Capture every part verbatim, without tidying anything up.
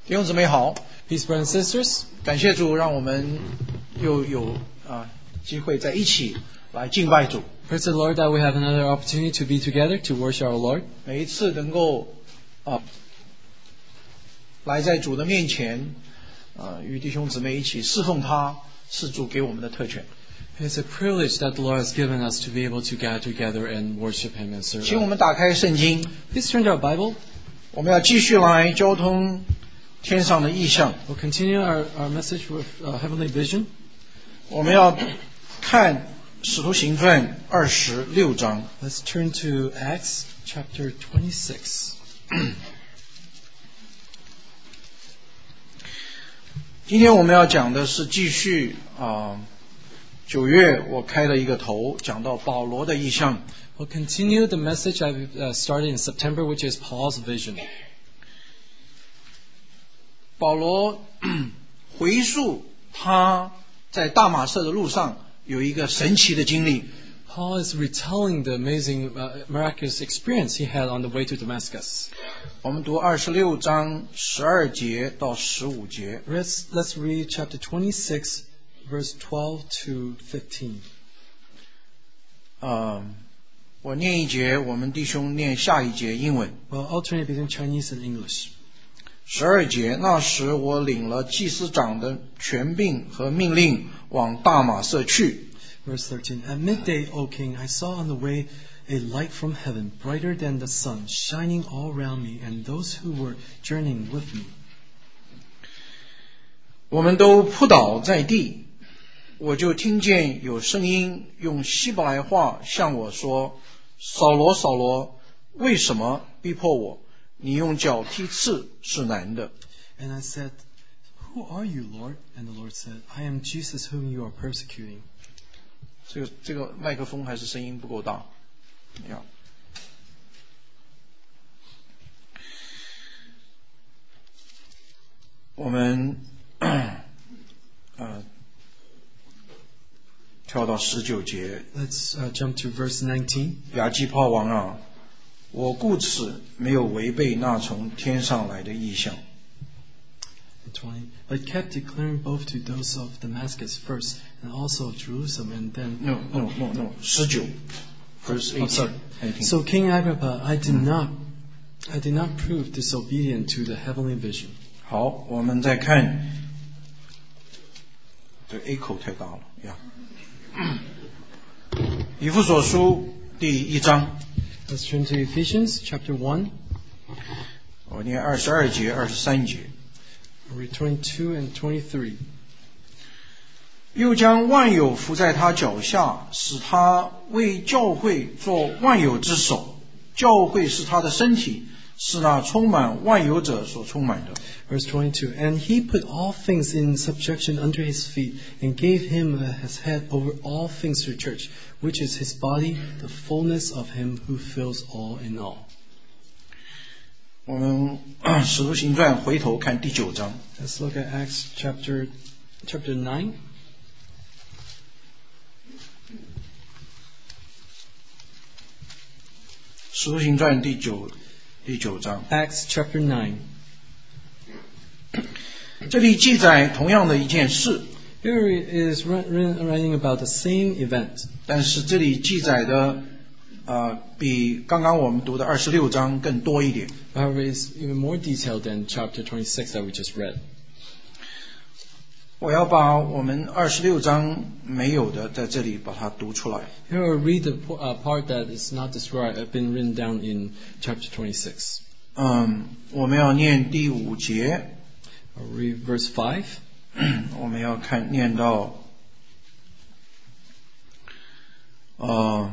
弟兄姊妹好 Peace, brothers and sisters. 感谢主让我们又有啊机会在一起来敬拜主 Praise the Lord that we have another opportunity to be together to worship our Lord. 每一次能够啊来在主的面前啊与弟兄姊妹一起侍奉他是主给我们的特权 It's a privilege that the Lord has given us to be able to gather together and worship Him and serve 请我 Him. 们打开圣经 Please turn to our Bible. 我们要继续来交通天上的意象 We'll continue our, our message with uh, heavenly vision. 我们要看使徒行传二十六章 Let's turn to Acts chapter twenty-six. 今天我们要讲的是继续啊九月我开了一个头讲到保罗的意象 We'll continue the message I uh, started in September, which is Paul's vision. 保罗回溯他在大马色的路上有一个神奇的经历 Paul is retelling the amazing, uh, miraculous experience he had on the way to Damascus. 我们读二十六章十二节到十五节 Let's, let's read chapter twenty-six, verse twelve to fifteen. 呃我念一节我们弟兄念下一节英文 We'll alternate between Chinese and English. 十二节那时我领了祭司长的权柄和命令往大马色去 Verse thirteen. At midday, O king, I saw on the way a light from heaven, brighter than the sun, shining all around me and those who were journeying with me. 我们都扑倒在地我就听见有声音用希伯来话向我说扫罗扫罗为什么逼迫我你用脚踢刺是难的 And I said, Who are you, Lord? And the Lord said, I am Jesus whom you are persecuting. 这个这个麦克风还是声音不够大呀我们呃跳到十九节 Let's uh, jump to verse nineteen. 亚基帕王啊我故此没有违背那从天上来的意象 And twenty. But kept declaring both to those of Damascus first, and also of Jerusalem, and then... No, no, no, no. 十九 verse Oh, sorry. eighteen. So King Agrippa, I did not, I did not prove disobedient to the heavenly vision. 好，我们再看，这 A 口太大了呀。以弗所书第一章， Let's turn to Ephesians chapter one. 我念二十二节、二十三节。 Read twenty-two and twenty-three. 又将万有伏在他脚下，使他为教会做万有之首。教会是他的身体，是那充满万有者所充满的。 Verse twenty-two. And he put all things in subjection under his feet, and gave him his head over all things to the church, which is his body, the fullness of him who fills all in all. 我们使徒行传回头看第九章。 Let's look at Acts chapter chapter nine. 使徒行传第九第九章， Acts chapter nine. 这里记载同样的一件事， Here is writing about the same event. 但是这里记载的呃比刚刚我们读的二十六章更多一点。 However, it's even more detailed than chapter twenty-six that we just read. 我要把我们二十六章没有的在这里把它读出来。 Here I'll read the uh, part that is not described, uh, been written down in chapter twenty-six. 嗯，我们要念第五节， I'll read verse five. 我们要看念到呃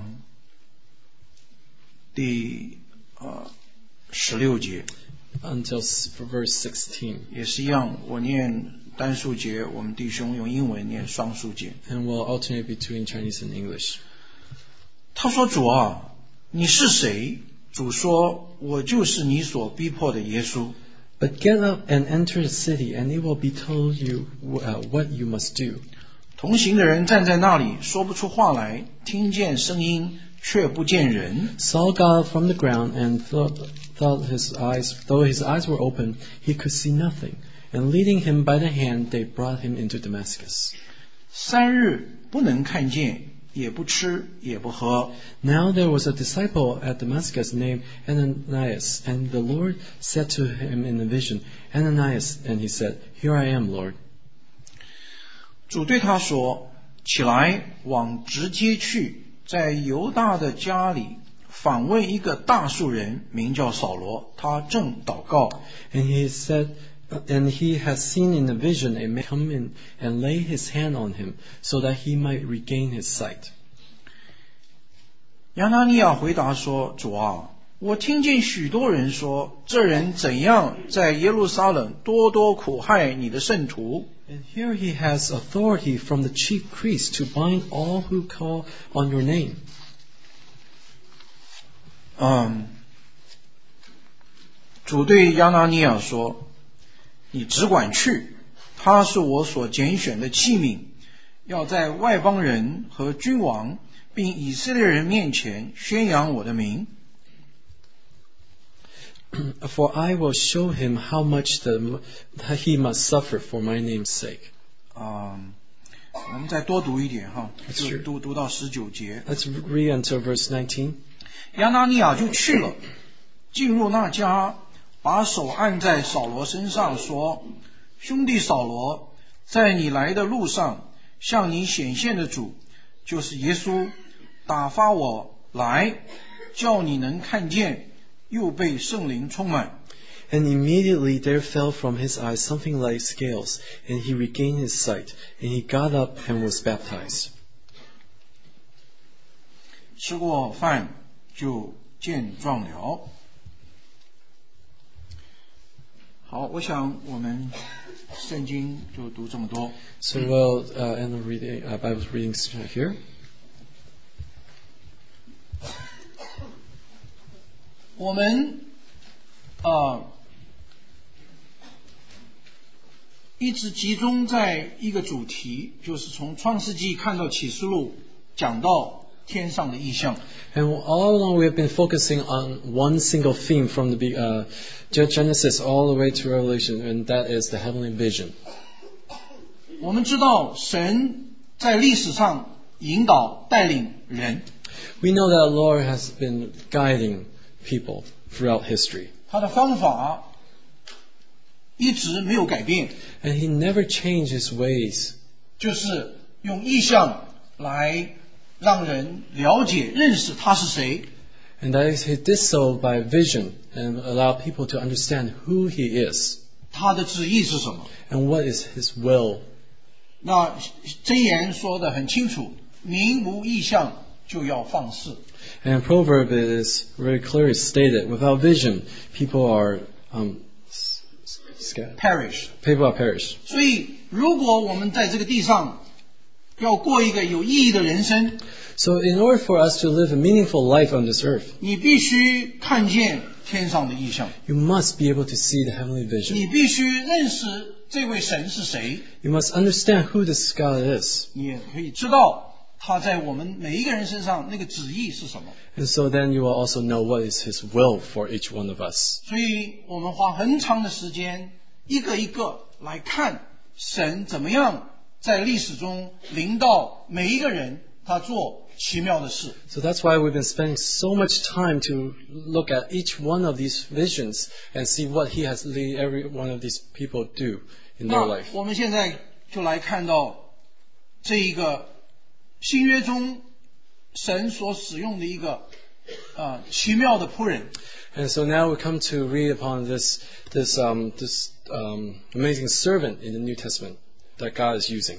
第呃十六节， Until s- for verse sixteen. 也是一样，我念单数节，我们弟兄用英文念双数节。 And we'll alternate between Chinese and English. 他说：“主啊，你是谁？”主说：“我就是你所逼迫的耶稣。” But get up and enter the city, and it will be told you uh, what you must do. 同行的人站在那里，说不出话来，听见声音， 却不见人。 Saul got up from the ground and thought, thought his eyes, though his eyes were open, he could see nothing. And leading him by the hand, they brought him into Damascus. 三日不能看见，也不吃，也不喝。 Now there was a disciple at Damascus named Ananias, and the Lord said to him in a vision, Ananias, and he said, Here I am, Lord. 主对他说：起来，往直街去，在犹大的家里访问一个大数人，名叫扫罗，他正祷告。 And he said, and he has seen in a vision a man come in and lay his hand on him, so that he might regain his sight. 亚拿尼亚回答说：主啊，我听见许多人说，这人怎样在耶路撒冷多多苦害你的圣徒。 And here he has authority from the chief priest to bind all who call on your name. 嗯，主对亚拿尼亚说：你只管去，他是我所拣选的器皿，要在外邦人和君王并以色列人面前宣扬我的名。 For I will show him how much the, he must suffer for my name's sake. 啊、我们再多读一点哈， That's 就 true. 读读到十九节。 Let's read until verse nineteen. 亚拿尼亚就去了，进入那家，把手按在扫罗身上，说：兄弟扫罗，在你来的路上，向你显现的主，就是耶稣，打发我来，叫你能看见，又被圣灵充满。 And immediately there fell from his eyes something like scales, and he regained his sight, and he got up and was baptized. 吃过饭就见状了。好，我想我们圣经就读这么多。 So we'll uh, end the reading, uh, Bible readings here. 我们呃一直集中在一个主题，就是从创世纪看到启示录，讲到天上的异象。 And all along we have been focusing on one single theme from the be- uh, Genesis all the way to Revelation, and that is the heavenly vision. 我们知道神在历史上引导带领人， We know that the Lord has been guiding people throughout history, 他的方法一直没有改变， and He never changed His ways. 就是用意象来让人了解认识他是谁， And that is He did so by vision and allow people to understand who He is 他的旨意是什么。 and what is His will. 那箴言说得很清楚，民无意象就要放肆。 And in proverb it is very clearly stated, without vision, people are um, s- s- scattered. perish。 People are perished. 所以，如果我们在这个地上要过一个有意义的人生， So in order for us to live a meaningful life on this earth, 你必须看见天上的意象， you must be able to see the heavenly vision. 你必须认识这位神是谁， You must understand who this God is. 你也可以知道他在我们每一个人身上那个旨意是什么。 And so then you will also know what is His will for each one of us. 所以我们花很长的时间，一个一个来看神怎么样在历史中领导每一个人，他做奇妙的事。 So that's why we've been spending so much time to look at each one of these visions and see what He has led every one of these people do in their 那 life. 我们现在就来看到这一个新约中神所使用的一个呃奇妙的仆人。 And so now we come to read upon this this um, this um, amazing servant in the New Testament that God is using.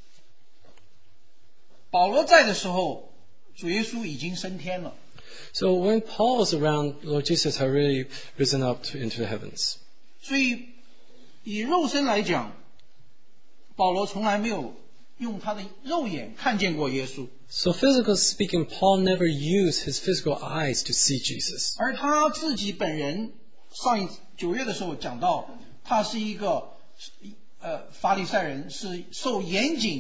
保罗在的时候，主耶稣已经升天了。 So when Paul was around, Lord Jesus had really risen up to, into the heavens. 所以以肉身来讲，保罗从来没有用他的肉眼看见过耶稣， So physically speaking, Paul never used his physical eyes to see Jesus. 而他自己本人上一九月的时候讲到，他是一个呃法利赛人，是受严谨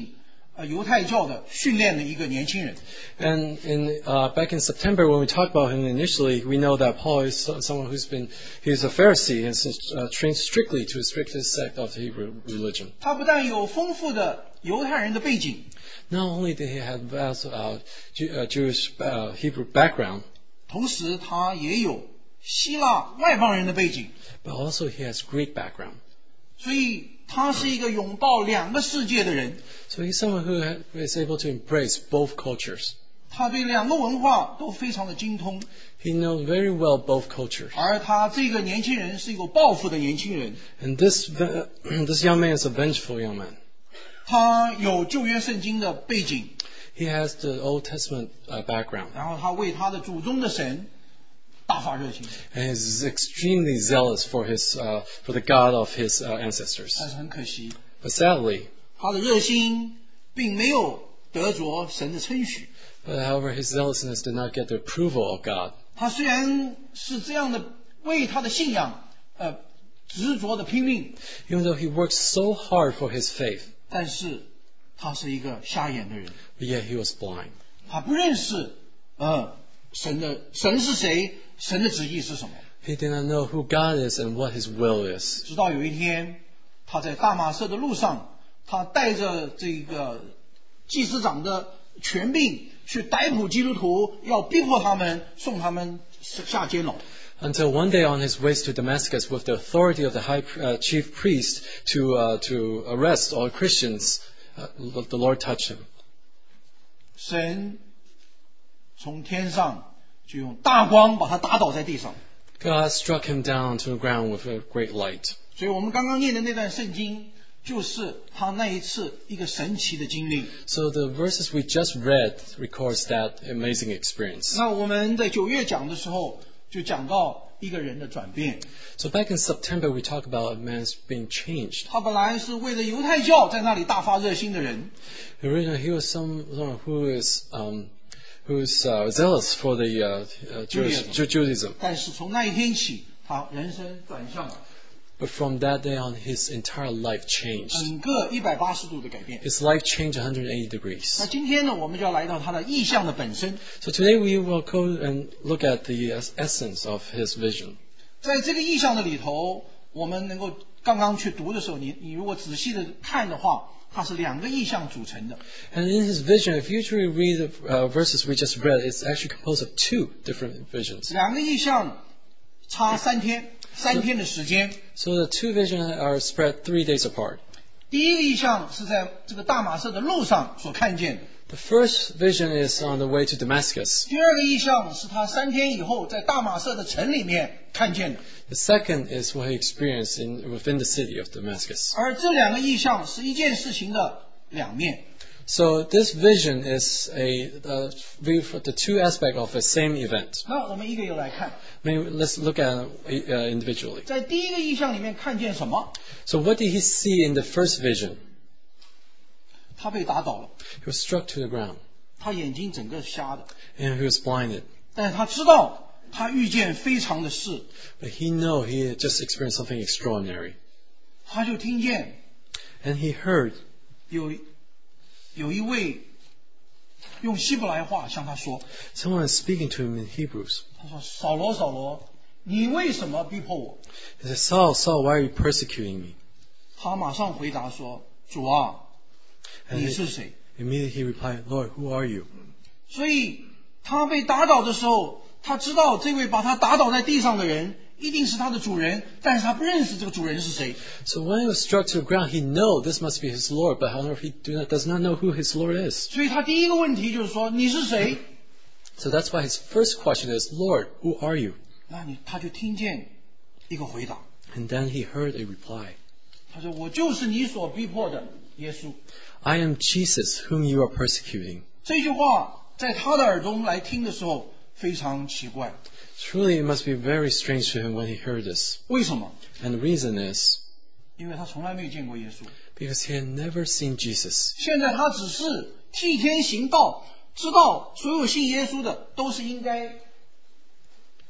呃犹太教的训练的一个年轻人。 And in uh, back in September, when we talked about him initially, we know that Paul is so- someone who's been he's a Pharisee and is uh, trained strictly to a strictest sect of the Hebrew religion. 他不但有丰富的犹太人的背景， Not only did he have vast uh, Jew, uh, Jewish uh, Hebrew background, 同时他也有希腊外邦人的背景， but also he has Greek background. 所以他是一个拥抱两个世界的人。 So he's someone who ha- is able to embrace both cultures. 他对两个文化都非常的精通， He knows very well both cultures. 而他这个年轻人是有抱负的年轻人， And this uh, this young man is a vengeful young man. 他有旧约圣经的背景， He has the Old Testament uh, background, 然后他为他的祖宗的神大发热心， and is extremely zealous for his uh, for the God of his uh, ancestors. 但是很可惜， But sadly, 他的热心并没有得着神的称许。 but however, his zealousness did not get the approval of God. 他虽然是这样的为他的信仰呃执着的拼命， Even though he worked so hard for his faith, 但是他是一个瞎眼的人， but yet he was blind. 他不认识呃神的神是谁，神的旨意是什么。 He did not know who God is and what his will is. 直到有一天，他在大马色的路上，他带着这个祭司长的权柄去逮捕基督徒，要逼迫他们，送他们下监牢。 Until one day on his way to Damascus, with the authority of the high uh, chief priest to uh, to arrest all Christians, uh, the Lord touched him. 神从天上就用大光把他打倒在地上。 God struck him down to the ground with a great light. 所以我们刚刚念的那段圣经，就是他那一次一个神奇的经历。 So the verses we just read records that amazing experience. 那我们在九月讲的时候，就讲到一个人的转变。 So back in September, we talked about a man's being changed. 他本来是为了犹太教在那里大发热心的人， Originally, he was some, someone who is um, who is uh, zealous for the uh, uh, Jewish, Ju- Judaism. 但是从那一天起，他人生转向了 But from that day on, his entire life changed. 整个一百八十度的改变。 His life changed one hundred eighty 那 degrees. 今天呢，我们就要来到他的意象的本身。 So today we will go and look at the es- essence of his vision. 在这个意象的里头，我们能够刚刚去读的时候，你你如果仔细的看的话，它是两个意象组成的。 And in his vision, if you usually read the uh, verses we just read, it's actually composed of two different visions. 两个意象差三天，三天的时间。 So the two visions are spread three days apart. 第一个意象是在这个大马色的路上所看见的， The first vision is on the way to Damascus. 第二个意象是他三天以后在大马色的城里面看见的。 The second is what he experienced in, within the city of Damascus. 而这两个意象是一件事情的两面。 So this vision is a uh, view for the two aspects of the same event. 那我们一个一个来看， Maybe let's look at it uh, individually. 在第一个意象里面看见什么？ So what did he see in the first vision? 他被打倒了， He was struck to the ground 他眼睛整个瞎的， and he was blinded. 但是他知道他遇见非常的事， But he knew he had just experienced something extraordinary. 他就听见 And he heard 有有一位用希伯来话向他说， someone speaking to him in Hebrews. 他说：“扫罗，扫罗，你为什么逼迫我 He said, Saul, Saul, why are you persecuting me?？” 他马上回答说：“主啊， And 你 he, 是谁？” immediately he replied, Lord, who are you? 所以他被打倒的时候，他知道这位把他打倒在地上的人一定是他的主人，但是他不认识这个主人是谁。 So when he was struck to the ground, he knew this must be his Lord, but however, he do not, does not know who his Lord is. 所以他第一个问题就是说：“你是谁 So that's why his first question is, Lord, who are you?？” 那你他就听见一个回答， And then he heard a reply. 他说：“我就是你所逼迫的耶稣。” I am Jesus, whom you are persecuting. 这句话在他的耳中来听的时候非常奇怪， Truly, it must be very strange to him when he heard this. 为什么？ And the reason is 因为他从来没有见过耶稣， because he had never seen Jesus. 现在他只是替天行道，知道所有信耶稣的都是应该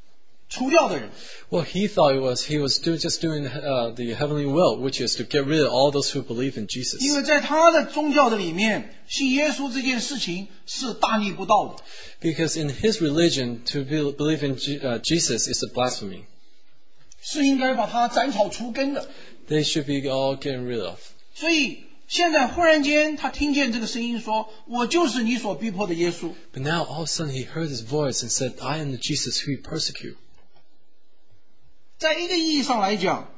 除掉的人。 Well, he thought it was he was do, just doing uh, the heavenly will, which is to get rid of all those who believe in Jesus. 因为在他的宗教的里面，信耶稣这件事情是大逆不道的。 Because in his religion, to be, believe in G, uh, Jesus is a blasphemy. 是应该把他斩草除根的。 They should be all getting rid of. 所以现在忽然间他听见这个声音说，我就是你所逼迫的耶稣。 But now all of a sudden he heard his voice and said, I am the Jesus who you persecute. 在一个意义上来讲，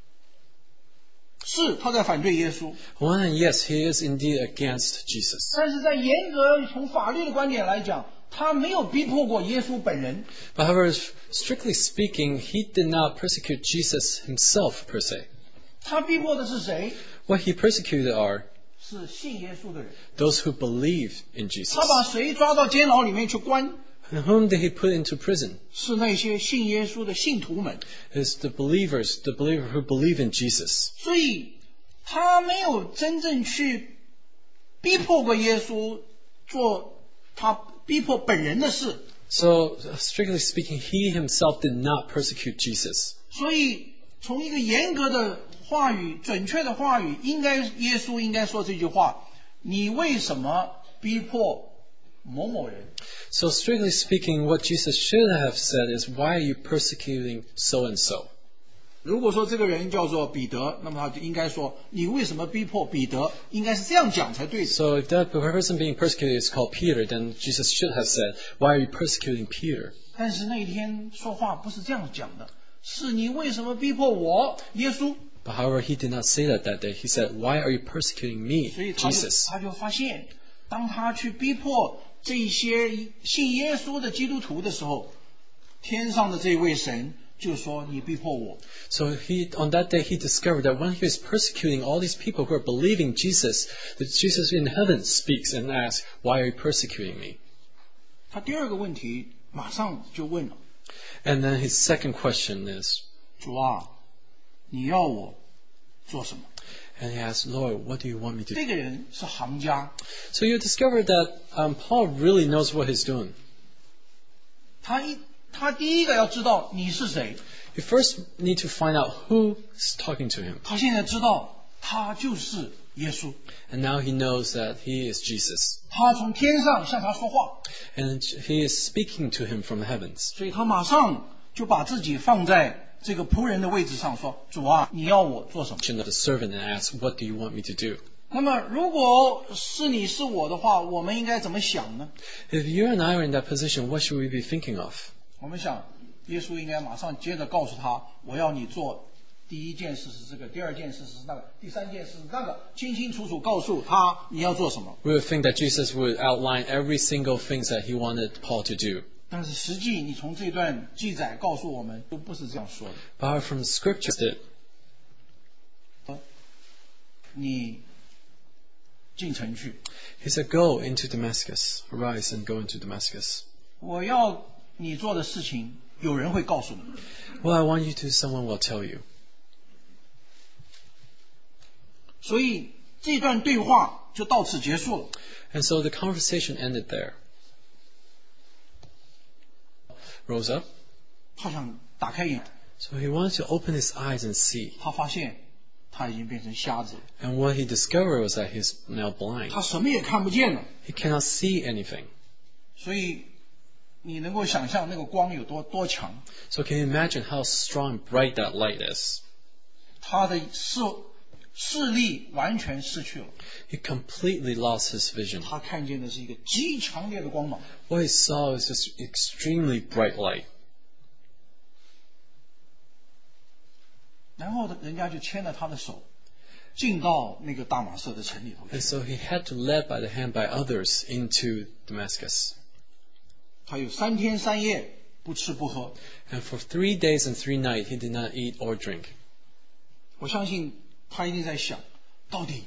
是他在反对耶稣。 On one hand, yes, he is indeed against Jesus. 但是在严格从法律的观点来讲，他没有逼迫过耶稣本人。 But however, strictly speaking, he did not persecute Jesus himself per se. 他逼迫的是谁？ What he persecuted are 是信耶稣的人。 those who believe in Jesus. 他把谁抓到监牢里面去关？ And whom did he put into prison? 是那些信耶稣的信徒们。 It's the believers, the believer who believe in Jesus. 所以他没有真正去逼迫过耶稣做他逼迫本人的事。 So, strictly speaking, he himself did not persecute Jesus. 所以从一个严格的话语、准确的话语，应该耶稣应该说这句话：你为什么逼迫某某人？ So, strictly speaking, what Jesus should have said is, why are you persecuting so and so? 如果说这个人叫做彼得，那么他就应该说：你为什么逼迫彼得？应该是这样讲才对的。 So, if that person being persecuted is called Peter, then Jesus should have said, why are you persecuting Peter? 但是那一天说话不是这样讲的，是你为什么逼迫我，耶稣？ But however, he did not say that that day. He said, why are you persecuting me, 所以他就 Jesus? 他就发现，当他去逼迫这些信耶稣的基督徒的时候，天上的这位神就说：你逼迫我。 So he, on that day, he discovered that when he was persecuting all these people who are believing Jesus, that Jesus in heaven speaks and asks, why are you persecuting me? 他第二个问题马上就问了： And then his second question is, 主啊，你要我做什么？ and he asked, Lord, what do you want me to do? 这个人是行家， So you discover that um, Paul really knows what he's doing. 他一他第一个要知道你是谁。 You first need to find out who is talking to him. 他现在知道他就是耶稣， And now he knows that he is Jesus. 他从天上向他说话， And he is speaking to him from the heavens. 所以他马上就把自己放在这个仆人的位置上，说：主啊，你要我做什么？ The servant and asks, what do you want me to do? 那么如果是你是我的话，我们应该怎么想呢？ If you and I are in that position, what should we be thinking of? 我们想，耶稣应该马上接着告诉他：我要你做第一件事是这个，第二件事是那个，第三件事是那个，清清楚楚告诉他你要做什么。 We would think that Jesus would outline every single thing that he wanted Paul to do. 但是实际你从这段记载告诉我们，都不是这样说的。 But from scripture, that 你进城去， he said, go into Damascus, arise and go into Damascus. 我要你做的事情，有人会告诉你。 What I want you to, someone will tell you. 所以这段对话就到此结束了。 And so the conversation ended there. Rose up. 他想打开眼， So he wanted to open his eyes and see. 他发现他已经变成瞎子了， And what he discovered was that he's now blind. 他什么也看不见了。 He cannot see anything. 所以你能够想象那个光有多多强？ So can you imagine how strong, bright that light is? 他的视视力完全失去了， He completely lost his vision. 他看见的是一个极强烈的光芒。 What he saw was this extremely bright light. 然后人家就牵了他的手，进到那个大马色的城里头去。 And so he had to led by the hand by others into Damascus. 他有三天三夜不吃不喝。 And for three days and three nights he did not eat or drink. 我相信他一定在想，到底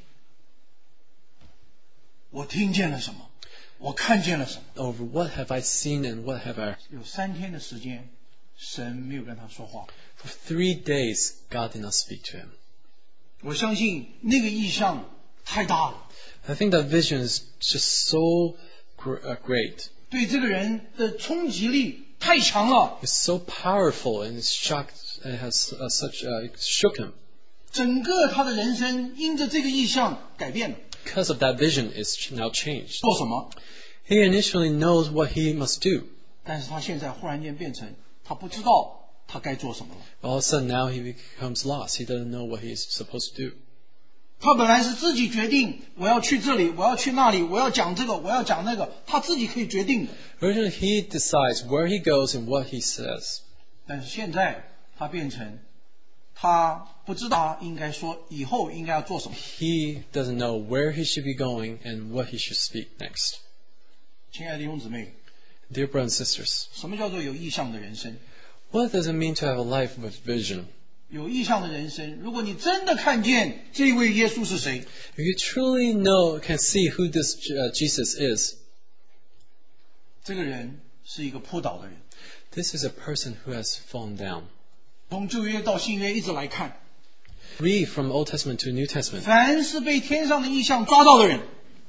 我听见了什么，我看见了什么。 Over what have I seen and what have I... 有三天的时间，神没有跟他说话。 For three days God did not speak to him. 我相信那个意象太大了， I think that vision is just so gr- uh, great. 对这个人的冲击力太强了， It's so powerful and it's shocked. It has uh, such uh, it shook him. 整个他的人生因着这个意象改变了。 Because of that vision, it's now changed. 做什么？ He initially knows what he must do. 但是他现在忽然间变成他不知道他该做什么了。 All of a sudden, now he becomes lost. He doesn't know what he's supposed to do. 他本来是自己决定，我要去这里，我要去那里，我要讲这个，我要讲那个，他自己可以决定的。 Originally, he decides where he goes and what he says. 但是现在他变成他不知道应该说以后应该要做什么。 He doesn't know where he should be going and what he should speak next. 亲爱的弟兄姊妹， Dear brothers and sisters, 什么叫做有意向的人生？ what does it mean to have a life with vision? 有意向的人生，如果你真的看见这位耶稣是谁， If you truly know, can see who this uh, Jesus is, 这个人是一个扑倒的人。 this is a person who has fallen down. 从旧约到新约一直来看， Read from Old Testament to New Testament. 凡是被天上的意象抓到的人，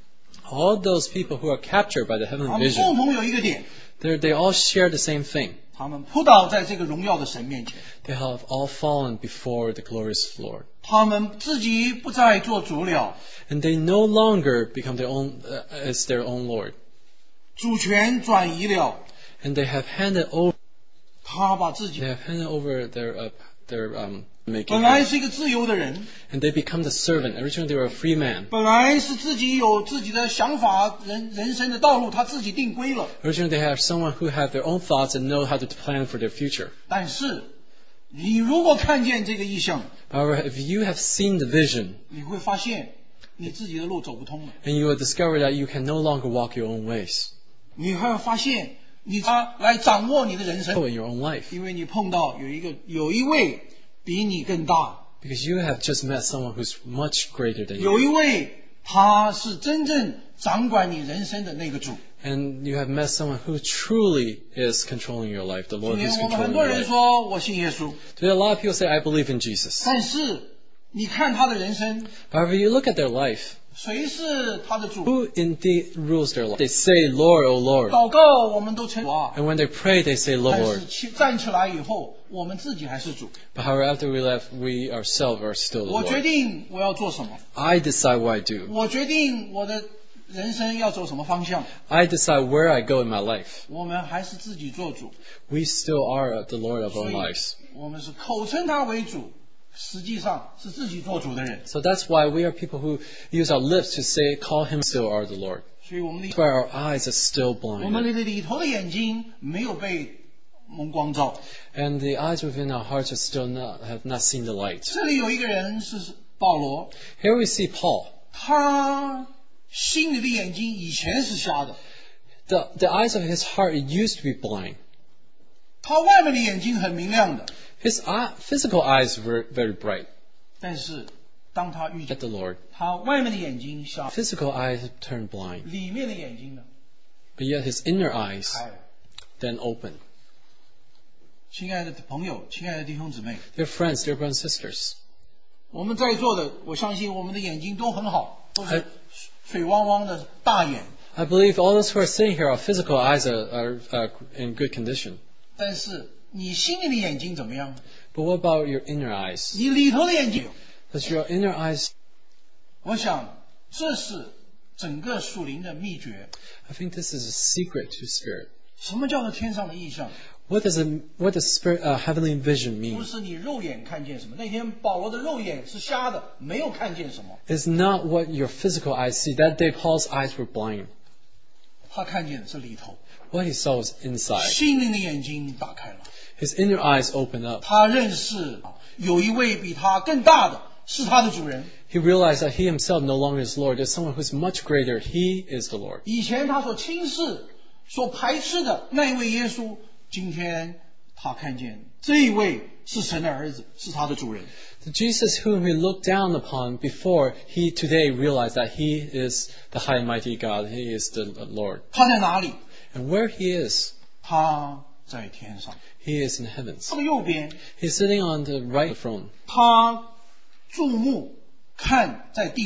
All those people who are captured by the 他 heavenly 们共 vision, 同有一个点， they're- they all share the same thing. 他们扑倒在这个荣耀的神面前， They have all fallen before the glorious Lord. 他们自己不再做主了， And they no longer become their own, uh, as their own Lord. 主权转移了， And they have handed over, 他把自己 they have handed over their, uh, their, um, making. 本来是一个自由的人， And they become the servant. Originally they were a free man. 本来是自己有自己的想法，人人生的道路他自己定规了。 Originally they have someone who have their own thoughts and know how to plan for their future. 但是你如果看见这个意象， However, if you have seen the vision, 你会发现你自己的路走不通了， and you will discover that you can no longer walk your own ways, 你还要发现你他来掌握你的人生， in your own life. 因为你碰到有一个有一位比你更大， Because you have just met someone who's much greater than 有 you. 一位他是真正掌管你人生的那个主。 And you have met someone who truly is controlling your life, the 今 Lord 天 who's 我们很 controlling 多 your 人 life. 说我信耶稣， Today a lot of people say, I believe in Jesus. 但是你看他的人生， However, you look at their life, 谁是他的主？ who indeed rules their life? They say, Lord, O Lord. 祷告我们都称主啊， And when they pray, they say, 但 Lord. 是起站起来以后，我们自己还是主。 But however, after we left, we ourselves are still the 我决 Lord. 定我要做什么， I decide what I do. 我决定我的人生要走什么方向， I decide where I go in my life. 我们还是自己做主。 We still are the Lord of our 所以 lives. 我们是口称他为主，实际上是自己做主的人。 So that's why we are people who use our lips to say, call him still are the Lord. 所以我们的 That's why our eyes are still 我们 blind. 的里头的眼睛没有被蒙光照。 And the eyes within our hearts are still not, have not seen the light. 这里有一个人是保罗， Here we see Paul. 他心里的眼睛以前是瞎的， The, the eyes of his heart used to be blind. 他外面的眼睛很明亮的， His eye, physical eyes were very bright 但是当他遇 at 见 the Lord. 他外面的眼睛瞎， Physical eyes turned blind. 里面的眼睛呢 But yet his inner eyes 开了。 then opened. 亲爱的朋友，亲爱的弟兄姊妹， Dear friends, dear brothers and sisters, 我们在座的，我相信我们的眼睛都很好，都是哎水汪汪的大眼。 I believe all those who are sitting here, our physical eyes are, are, are in good condition. 但是你心里的眼睛怎么样？ But what about your inner eyes? 你里头的眼睛， Does your inner eyes, 我想这是整个属灵的秘诀。 I think this is a secret to spirit. 什么叫做天上的意象？ What does it, what does spirit, uh, heavenly vision 不 mean? 是你肉眼看见什么。那天保罗的肉眼是瞎的，没有看见什么。 It's not what your physical eyes see. That day Paul's eyes were blind. 他看见的是里头， What he saw was inside. 心灵的眼睛打开了。 His inner eyes opened up. 他认识有一位比他更大的，是他的主人。 He realized that he himself no longer is Lord. There's someone who's much greater. He is the Lord. 以前他所轻视、所排斥的那一位耶稣，今天他看见这一位是神的儿子，是他的主人。 The Jesus whom he looked down upon before, he today realized that he is the high and mighty God. He is the Lord. 他在哪里？ And where he is, 他在天上， he is in the heavens. 他的右边， He's sitting on the right throne. 他注目看在地上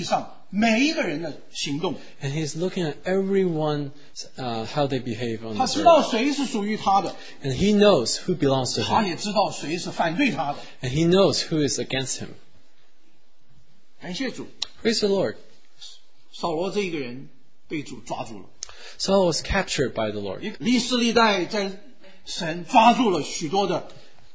每一个人的行动， And he's looking at everyone, uh, how they behave on 他 this 知道 earth. 谁是属于他的， And he knows who belongs to 他 him. 也知道谁是反对他的。 And he knows who is against him. 感谢主， Praise the Lord. 扫罗这一个人被主抓住了。 Saul was captured by the Lord. 历史历代在神抓住了许多的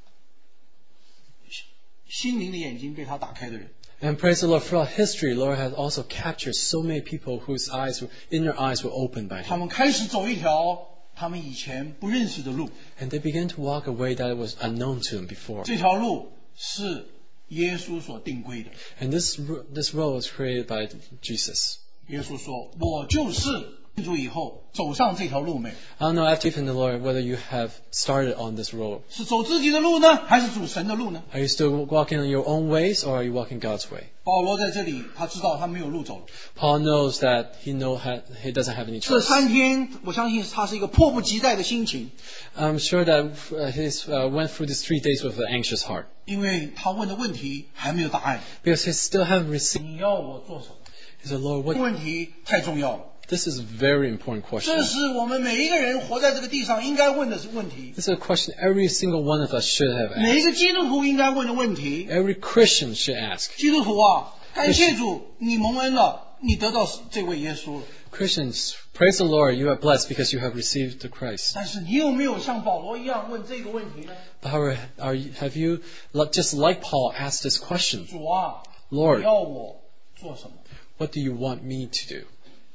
心灵的眼睛被他打开的人。 And praise the Lord, throughout history, Lord has also captured so many people whose eyes, were, inner eyes were opened by 他 him. 们开始走一条他们以前不认识的路， And they began to walk a way that was unknown to them before. 这条路是耶稣所定规的。 And this, ro- this road was created by Jesus. 耶稣说：“我就是信主以后走上这条路没？ I don't know after you've in the Lord whether you have started on this road. 是走自己的路呢，还是主神的路呢？” Are you still walking on your own ways or are you walking God's way? 保罗在这里，他知道他没有路走了。 Paul knows that he know ha- he doesn't have any 这 choice. 三天，我相信他是一个迫不及待的心情， I'm sure that uh, he uh, went through these three days with an anxious heart 因为他问的问题还没有答案。 because he still haven't received. 你要我做什么？ He said, Lord, 这 what? 个问题太重要了， This is a very important question. 这是我们每一个人活在这个地上应该问的问题， This is a question every single one of us should have 每 asked. 一个基督徒应该问的问题。 Every Christian should ask. 基督徒啊，感谢主，你蒙恩了，你得到这位耶稣了。 Christians, praise the Lord, you are blessed because you have received the Christ. 但是你有没有像保罗一样问这个问题呢？ But however, are you, have you, like- just like Paul, asked this question? 主啊， Lord, 你要我做什么？ what do you want me to do?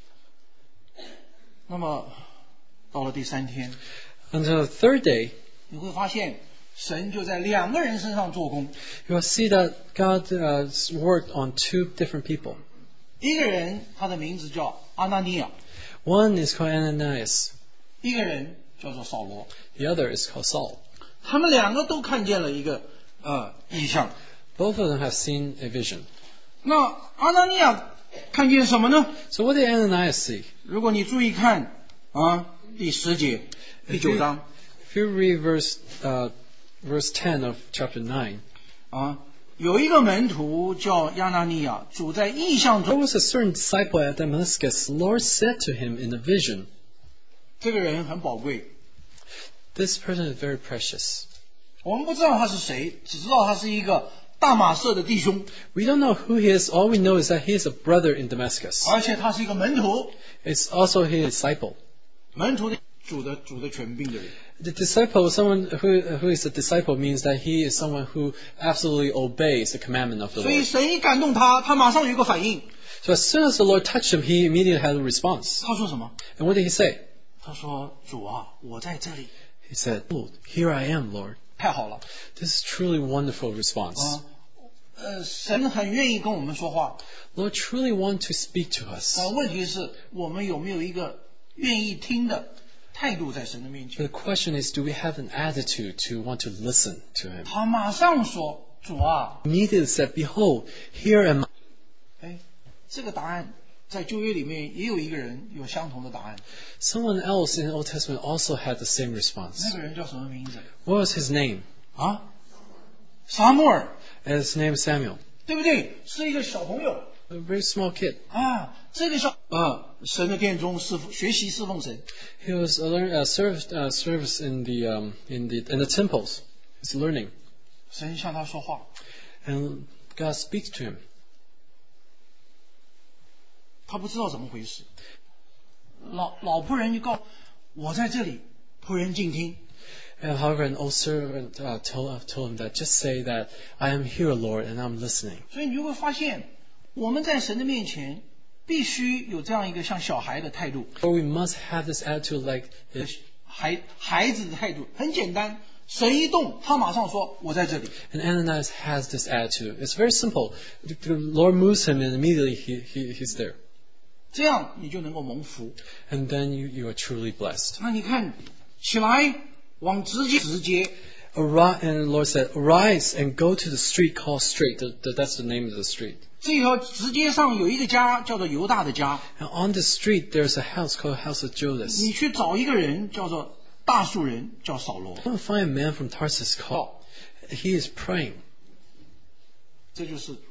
那么到了第三天， Until the third day, 你会发现神就在两个人身上做工。 you will see that God uh, worked on two different people. 一个人他的名字叫阿纳尼亚， One is called Ananias. 一个人叫做扫罗。 The other is called Saul. 他们两个都看见了一个呃异象。 Both of them have seen a vision. 那阿纳尼亚看见什么呢？ So what did Ananias see? 如果你注意看啊，第十节第九章 If you read verse uh, verse ten of chapter nine, 啊，有一个门徒叫亚纳尼亚，主在异象 there 中， was a certain disciple at Damascus. Lord said to him in a vision, 这个人很宝贵。 "This person is very precious." 我们不知道他是谁，只知道他是一个大马色的弟兄， We don't know who he is. All we know is that he is a brother in Damascus. 而且他是一个门徒， It's also his disciple. 门徒的主的主的权柄的人。 The disciple, someone who, who is a disciple, means that he is someone who absolutely obeys the commandment of the 所以 Lord. 神一感动他，他马上有一个反应。 So as soon as the Lord touched him, he immediately had a response. 他说什么？ And what did he say? 他说：“主啊，我在这里。 He said, "Oh, here I am, Lord." ” 太好了 This is truly wonderful response. 啊！呃，神很愿意跟我们说话。 Lord truly want to speak to us. 呃，问题是我们有没有一个愿意听的态度在神的面 The 前？ question is, do we have an attitude to want to listen to him? 他马上说：“主啊， Immediately said, "Behold, here am I." 哎，这个答案在旧约里面也有一个人有相同的答案。 Someone else in the Old Testament also had the same 那 response. 个人叫什么名字 What was his name? 啊？撒母耳， And his name is Samuel. 对不对？是一个小朋友 A very small kid. 啊。这个小啊，神的殿中侍奉学习侍奉神。 He was a learn, uh, served, uh, service in the um, in the in the temples. He's learning, 神向他说话， and God speaks to him. 他不知道怎么回事。老老仆人就告我在这里，仆人静听。 And however, an old servant uh, told uh, told him that just say that I am here, Lord, and I'm listening. 所以你就会发现，我们在神的面前必须有这样一个像小孩的态度， But we must have this attitude like this. 孩孩子的态度很简单。神一动，他马上说：“我在这里。 And Ananias has this attitude. It's very simple. The the Lord moves him, and immediately he, he he's there. ” 这样你就能够蒙福。 And then you, you are truly blessed. 那你看，起来往直接直接， Arise, and the Lord said, "Arise and go to the street called Straight." The, the, that's the name of the street. 这条直街上有一个家叫做犹大的家， And on the street, there's a house called House of Judas. 你去找一个人叫做大树人，叫扫罗。 I want to find a man from Tarsus called. He is praying. 这就是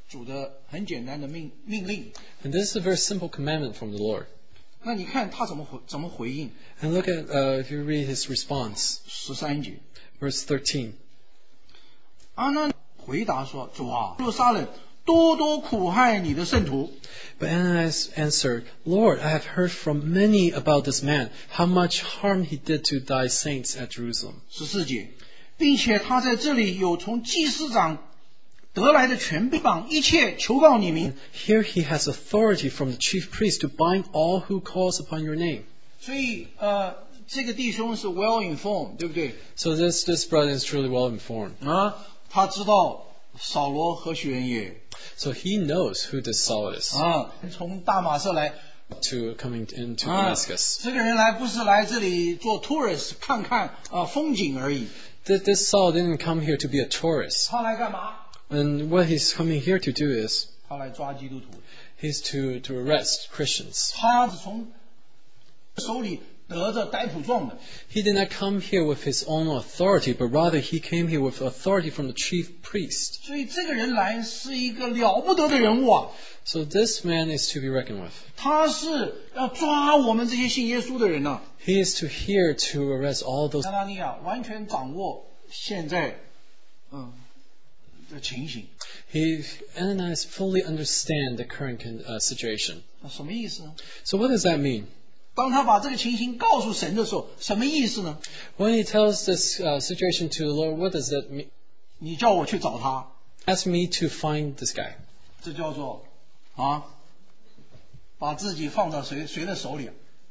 主的很简单的命命令。 And this is a very simple commandment from the Lord. 那你看他怎么回怎么回应？ And look at, uh, if you read his response, 十三节， verse thirteen. 阿那回答说：“主啊，耶路撒冷多多苦害你的圣徒。 But Ananias answered, Lord, I have heard from many about this man, how much harm he did to thy saints at Jerusalem. ” 十四节，并且他在这里有从祭司长得来的权柄，绑一切求告你名。 Here he has authority from the chief priest to bind all who calls upon your name. 所以呃，这个弟兄是 well informed， 对不对？ So this, this brother is truly well informed. 啊，他知道扫罗何许人也 So he knows who this Saul is 啊，从大马色来 to coming into 啊， Damascus. 这个人来不是来这里做 tourist 看看啊风景而已， Th- This Saul didn't come here to be a tourist. 他来干嘛？ And what he's coming here to do is, 他来抓基督徒， he's to, to arrest Christians. 他是从手里得着逮捕状的。 He did not come here with his own authority, but rather he came here with authority from the chief priest. 所以这个人来是一个了不得的人物啊！ So this man is to be reckoned with. 他是要抓我们这些信耶稣的人呐、啊。 He is to here to arrest all those. 拿大利亚完全掌握现在嗯的情形， He Ananias fully understand the current uh, situation. 那什么意思呢？ So what does that mean? 当他把这个情形告诉神的时候，什么意思呢？ When he tells this uh, situation to the Lord, what does that mean? 你叫我去找他， Ask me to find this guy. 这叫做啊，把自己放到谁谁的手里、啊？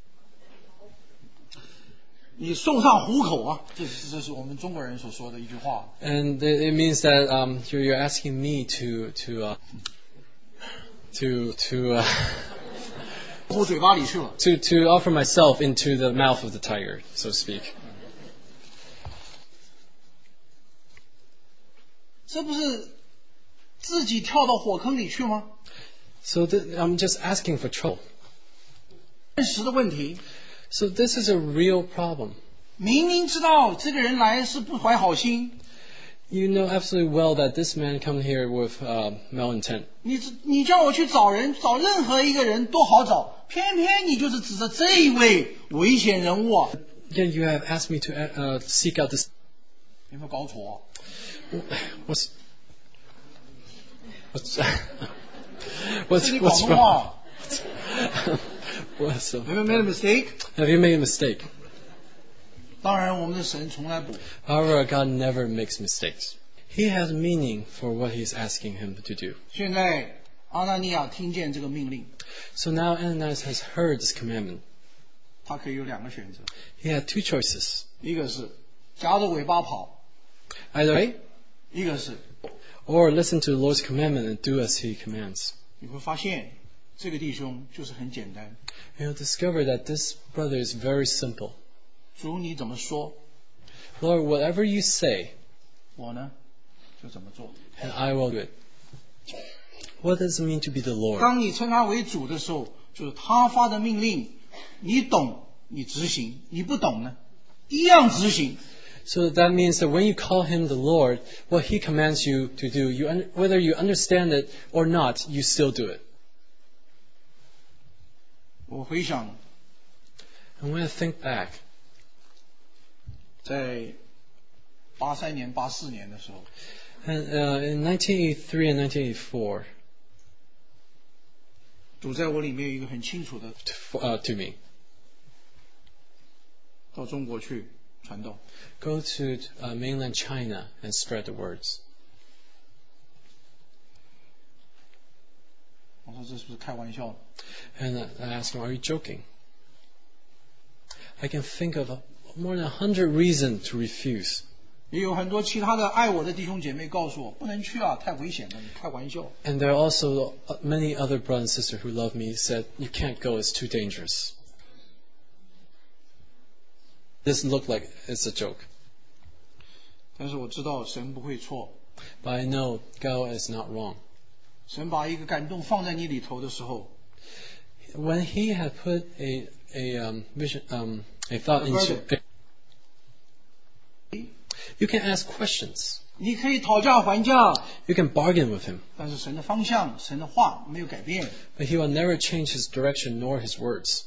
你送上虎口啊！这是这是我们中国人所说的一句话。 And it it means that um, you're, you're asking me to to uh, to to uh, 吐嘴巴里去了。 to to offer myself into the mouth of the tiger, so to speak. 这不是自己跳到火坑里去吗？ So th- I'm just asking for trouble. 现实的问题， So this is a real problem. 明明知道这个人来是不怀好心， You know absolutely well that this man come here with uh, malintent. 你你叫我去找人，找任何一个人都好找，偏偏你就是指着这一位危险人物啊！ Yet you have asked me to uh, seek out this. 有没有搞错、啊？ What's what's what's 是你搞 what's 错 wrong? 啊 What's the- 有没有 made a mistake？ Have you made a mistake? 当然，我们的神从来不。 However, God never makes mistakes. He has meaning for what He's asking him to do. 现在阿纳尼亚听见这个命令， So now Ananias has heard this commandment. 他可以有两个选择， He had two choices. 一个是夹着尾巴跑， Either way, 一个是 or listen to the Lord's commandment and do as He commands. 你会发现这个弟兄就是很简单， And you'll discover that this brother is very simple. 主你怎么说， Lord, whatever you say, 我呢就怎么做。 and I will do it. What does it mean to be the Lord? 当你称他为主的时候，就是他发的命令，你懂你执行，你不懂呢一样执行。 So that means that when you call Him the Lord, what He commands you to do, you un- whether you understand it or not, you still do it. 我回想 And when I think back, 在八三年、八四年的时候， and, uh, in nineteen eighty-three and nineteen eighty-four, 主在我里面有一个很清楚的， to, uh, to me, 到中国去传道。 go to uh, mainland China and spread the words. 我说这是不是开玩笑的？ And I asked him, are you joking? I can think of a, more than a hundred reasons to refuse. 也有很多其他的爱我的弟兄姐妹告诉我，不能去啊，太危险了，你开玩笑。 And there are also uh, many other brothers and sisters who love me said, you can't go, it's too dangerous. This looked like it's a joke. 但是我知道神不会错， But I know God is not wrong. 神把一个感动放在你里头的时候， When He had put a, a um, vision, um, a thought A into burden. you can ask questions. 你可以讨价还价， You can bargain with him, 但是神的方向、神的话没有改变。 but he will never change his direction nor his words.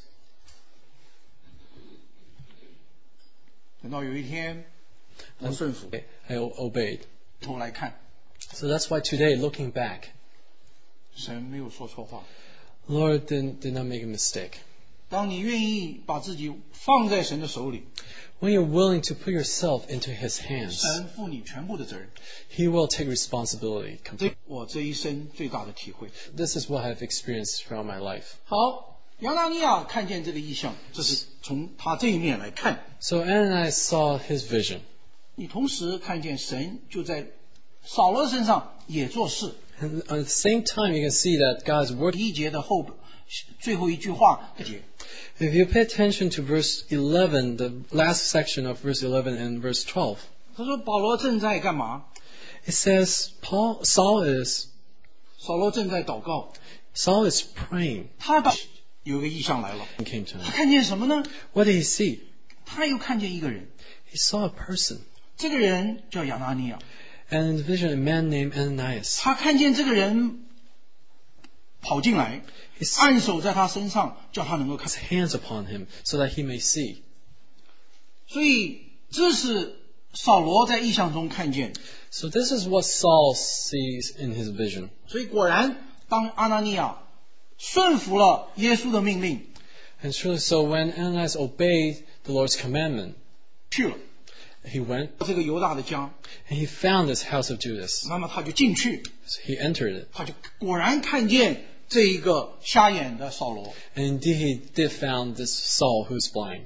等到有一天，我顺服， I o- obeyed. 头来看， So that's why today, looking back, 神没有说错话。 Lord did, did not make a mistake. 当你愿意把自己放在神的手里， When you're willing to put yourself into his hands, 神负你全部的责任。 he will take responsibility 这 completely. 我这一生最大的体会。 This is what I've experienced throughout my life. 好，亚拿尼亚看见这个异象，这是从他这一面来看。 So Ananias saw his vision. 你同时看见神就在扫罗身上也做事。 And at the same time, you can see that God's working. 第一节的后最后一句话节， If you pay attention to verse eleven, the last section of verse eleven and verse twelve, 他说保罗正在干嘛？ it says Paul, Saul is, 扫罗正在祷告， Saul is praying. 他把有个异象来了， And came to 他 him. 看见什么呢？ What did he see? 他又看见一个人， He saw a person. 这个人叫亚拿尼亚， And in the vision, a man named Ananias. 他看见这个人跑进来， He set 按手在他身上，叫他能够看 his。hands upon him so that he may see. 所以这是扫罗在异象中看见。 So this is what Saul sees in his vision. 所以果然，当阿拿尼亚顺服了耶稣的命令 And truly so, when Ananias obeyed the Lord's commandment, 去了 he went 这个犹大的家， and he found this house of Judas. 那么他就进去， So he entered it. 他就果然看见这一个瞎眼的扫罗。 And indeed he did found this Saul who's blind.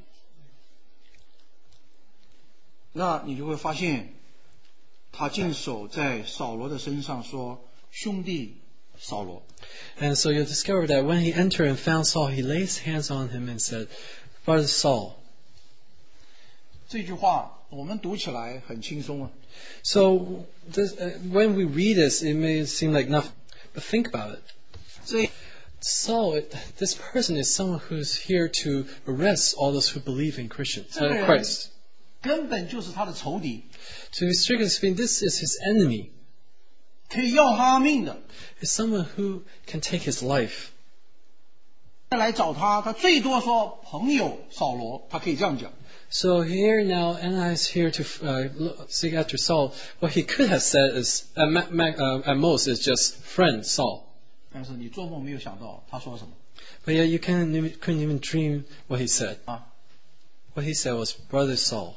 那你就会发现，他尽手在扫罗的身上说：“兄弟扫罗。” And so you'll discover that when he entered and found Saul, he laid his hands on him and said, Brother Saul. 这句话我们读起来很轻松啊， So this, uh, when we read this, it may seem like nothing. But think about it. 这 Saul, it, this person is someone who's here to arrest all those who believe in Christians, uh, Okay. Christ. 根本就是他的仇敌， To be strictly speaking, this is his enemy. 可以要他命的。 It's someone who can take his life. 来找他，他最多说朋友扫罗，他可以这样讲。 So here now, Ananias here to uh, look- seek after Saul. What he could have said is, at, ma- ma- uh, at most, is just friend Saul. 但是你做梦没有想到他说什么 But yet you can't, even- couldn't even dream what he said. 啊？ What he said was, Brother Saul.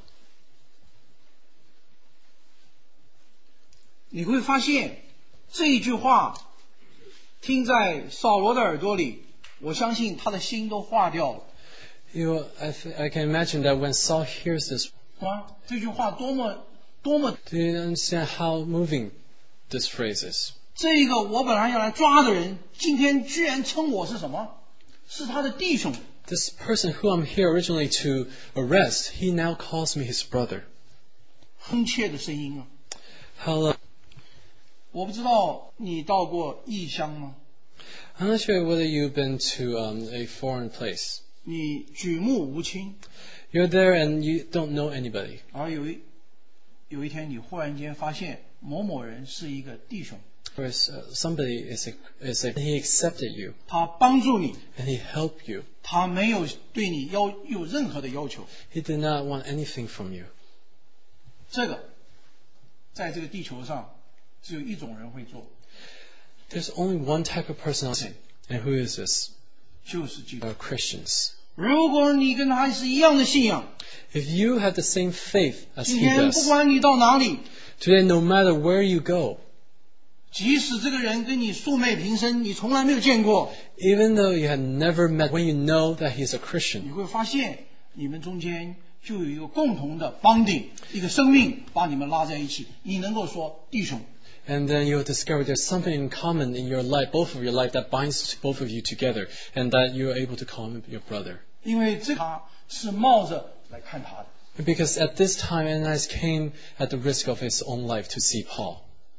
你会发现这一句话听在扫罗的耳朵里，我相信他的心都化掉了。 You, I, th- I can imagine that when Saul hears this, 啊，这句话多么多么， do you understand how moving this phrase is? 这一个我本来要来抓的人，今天居然称我是什么？是他的弟兄。 This person who I'm here originally to arrest, he now calls me his brother. 哼切的声音啊！ How, 我不知道你到过异乡吗？ I'm not sure whether you've been to um, a foreign place. 你举目无亲， You're there and you don't know anybody. 而有一有一天你忽然间发现某某人是一个弟兄， Whereas uh, somebody is a, is a, he accepted you 他帮助你， and he helped you. 他没有对你要有任何的要求。 He did not want anything from you. 这个在这个地球上只有一种人会做， There's only one type of person on earth. And who is this? 就是基督 Uh,。Christians. 如果你跟他是一样的信仰， If you have the same faith as 今 he 天不 does, 管你到哪里， today no matter where you go, 即使这个人跟你素昧平生，你从来没有见过， even though you had never met, when you know that he's a 你 Christian, 会发现你们中间就有一个共同的 bonding， 一个生命把你们拉在一起，你能够说弟兄。 and then you'll discover there's something in common in your life, both of your life, that binds both of you together, and that you're able to call him your brother. 因为这他是冒着来看他的， Because at this time, Ananias came at the risk of his own life to see Paul.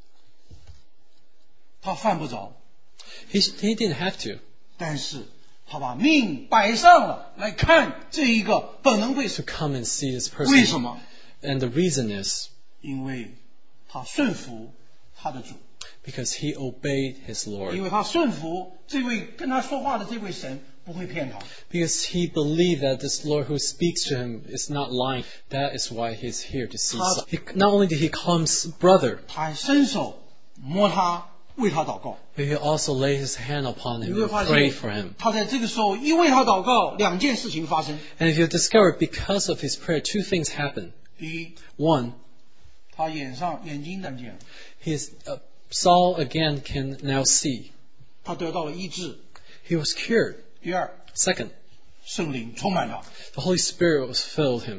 他犯不着， He, he didn't have to, 但是他把命摆上了来看这一个本能会 to come and see this 为 person. 什么？ And the reason is, 因为他顺服他的主， because he obeyed his 因 Lord. 为他顺服这位跟他说话的这位神不会骗他。 Because he believed that this Lord who speaks to him is not lying. That is why he's here to see. Father. He, not only did he call him brother, 他还伸手摸他，为他祷告。 but he also laid his hand upon 你 him 会 and 发 prayed 现 for him. 他在这个时候一为他祷告，两件事情发生。 And if you discover because of his prayer, two things happen. 第一， One, 他眼上眼睛看见了， his uh, Saul again can now see. 他得到了医治。 He was cured. 第二， Second, 圣灵充满他， the Holy Spirit was filled him.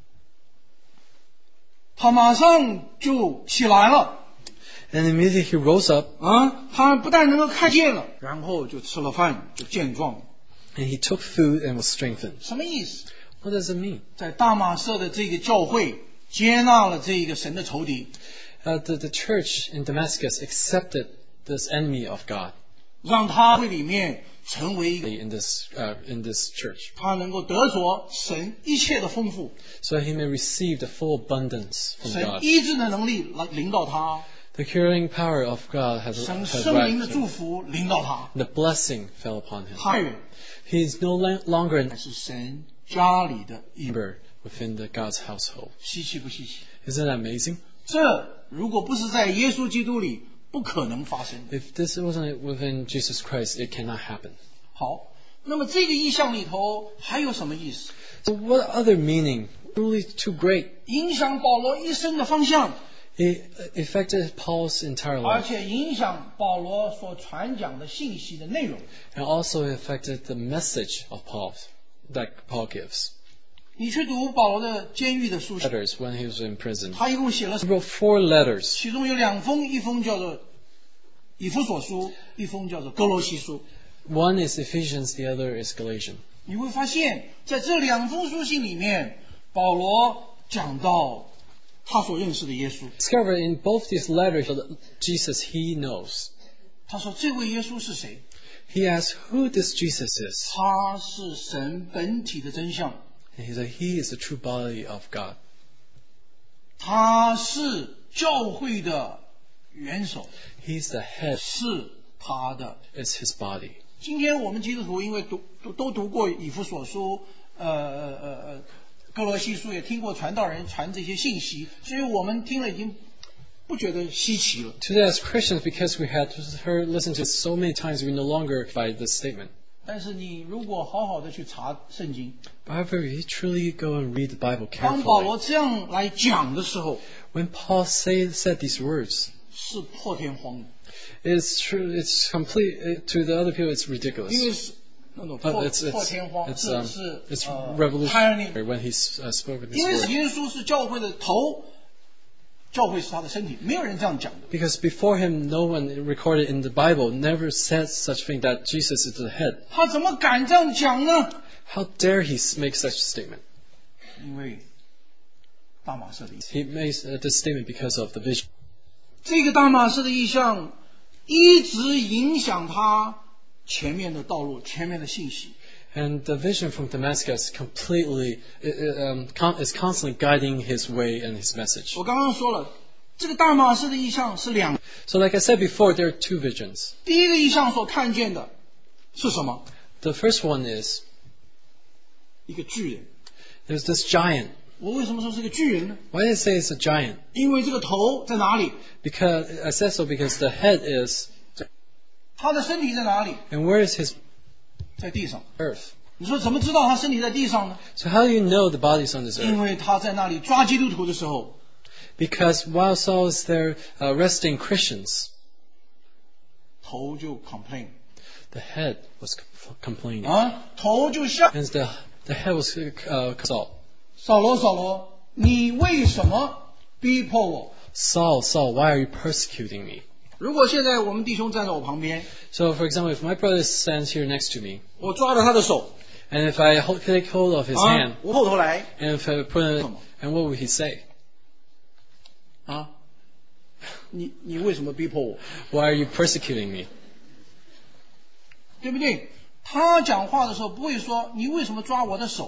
他马上就起来了。 And immediately he rose up 啊，他不但能够看见了，然后就吃了饭，就健壮了。 and he took food and was strengthened. 什么意思？ What does it mean? 在大马色的这个教会接纳了这个神的仇敌， Uh, the, the church in Damascus accepted this enemy of God 让他会里面成为一个， in this, uh, in this church, 他能够得着神一切的丰富， so that he may receive the full abundance from 神 God. 医治的能力来领导他， The curing power of God has, 神 has 圣灵的 arrived. 祝福领导他。 The blessing fell upon him. 他人 He is no la- longer a 乃是神家里的一员， member within the God's household. 稀奇不稀奇？ Isn't that amazing? 这如果不是在耶稣基督里，不可能发生的。 If this wasn't within Jesus Christ, it cannot happen. 好，那么这个意象里头还有什么意思？ So what other meaning? Truly too great. 影响保罗一生的方向， It affected Paul's entire 而 life. 且影响保罗所传讲的信息的内容。 And also affected the message of Paul that Paul gives. 你去读保罗的监狱的书信， Letters when he was in prison. 他一共写了 He，wrote four letters. 其中有两封，一封叫做以弗所书，一封叫做哥罗西书。 One is Ephesians, the other is Galatians. 你会发现在这两封书信里面，保罗讲到他所认识的耶稣。 Discover in both these letters that Jesus he knows. 他说这位耶稣是谁？ He asks who this Jesus is. 他是神本体的真相， And he said he is the true body of God. 他是教会的元首， He's the head. 是他的。 It's his body. 今天我们基督徒因为读读都读过以弗所书，呃呃呃呃哥罗西书，也听过传道人传这些信息，所以我们听了已经不觉得稀奇了。 Today as Christians, because we had heard, listened to it so many times, we no longer by this statement. 但是你如果好好的去查圣经， However, if you truly go and read the Bible 当保 carefully, 罗这样来讲的时候， when Paul say, said these words, 是破天荒的， it's true, it's complete, it, to the other people it's 因为 ridiculous. 是那种 But 破 it's, 破 it's, 天荒， it's, 是 um, 是 it's 呃 revolutionary pioneer when he uh, spoke this 因为 word. 耶稣是教会的头，教会是他的身体，没有人这样讲的。 Because before him, no one recorded in the Bible never said such thing that Jesus is the head. 他怎么敢这样讲呢？ How dare he make such a statement? 因为大马士的意象， He makes uh, this statement because of the vision. 这个大马士的意象一直影响他前面的道路、前面的信息。 And the vision from Damascus completely uh, uh, um, con- is constantly guiding his way and his message. 我刚刚说了，这个大马士的意象是两， So like I said before, there are two visions. 第一个意象所看见的是什么？ The first one is 一个巨人。 there's this giant. 我为什么说是个巨人呢？ Why did I say it's a giant? 因为这个头在哪里？ Because I said so because the head is, 他的身体在哪里？ and where is his 在地上。 earth? 你说怎么知道他身体在地上呢？ So how do you know the body's on this 因 earth? 为他在那里抓基督徒的时候， Because while Saul is there uh, arresting Christians, 头就 complain the head was com- complaining. 啊，头就向 And the, the head was uh, Saul. 扫罗，扫罗，你为什么逼迫我？ Saul, Saul, why are you persecuting me? 如果现在我们弟兄站在我旁边， So, for example, if my brother stands here next to me, 我抓着他的手 and if I hold, take hold of his 啊 hand,， 我后头来 and if I put it, and what would he say? 啊，你你为什么逼迫我？ Why are you persecuting me? 对不对？他讲话的时候不会说你为什么抓我的手，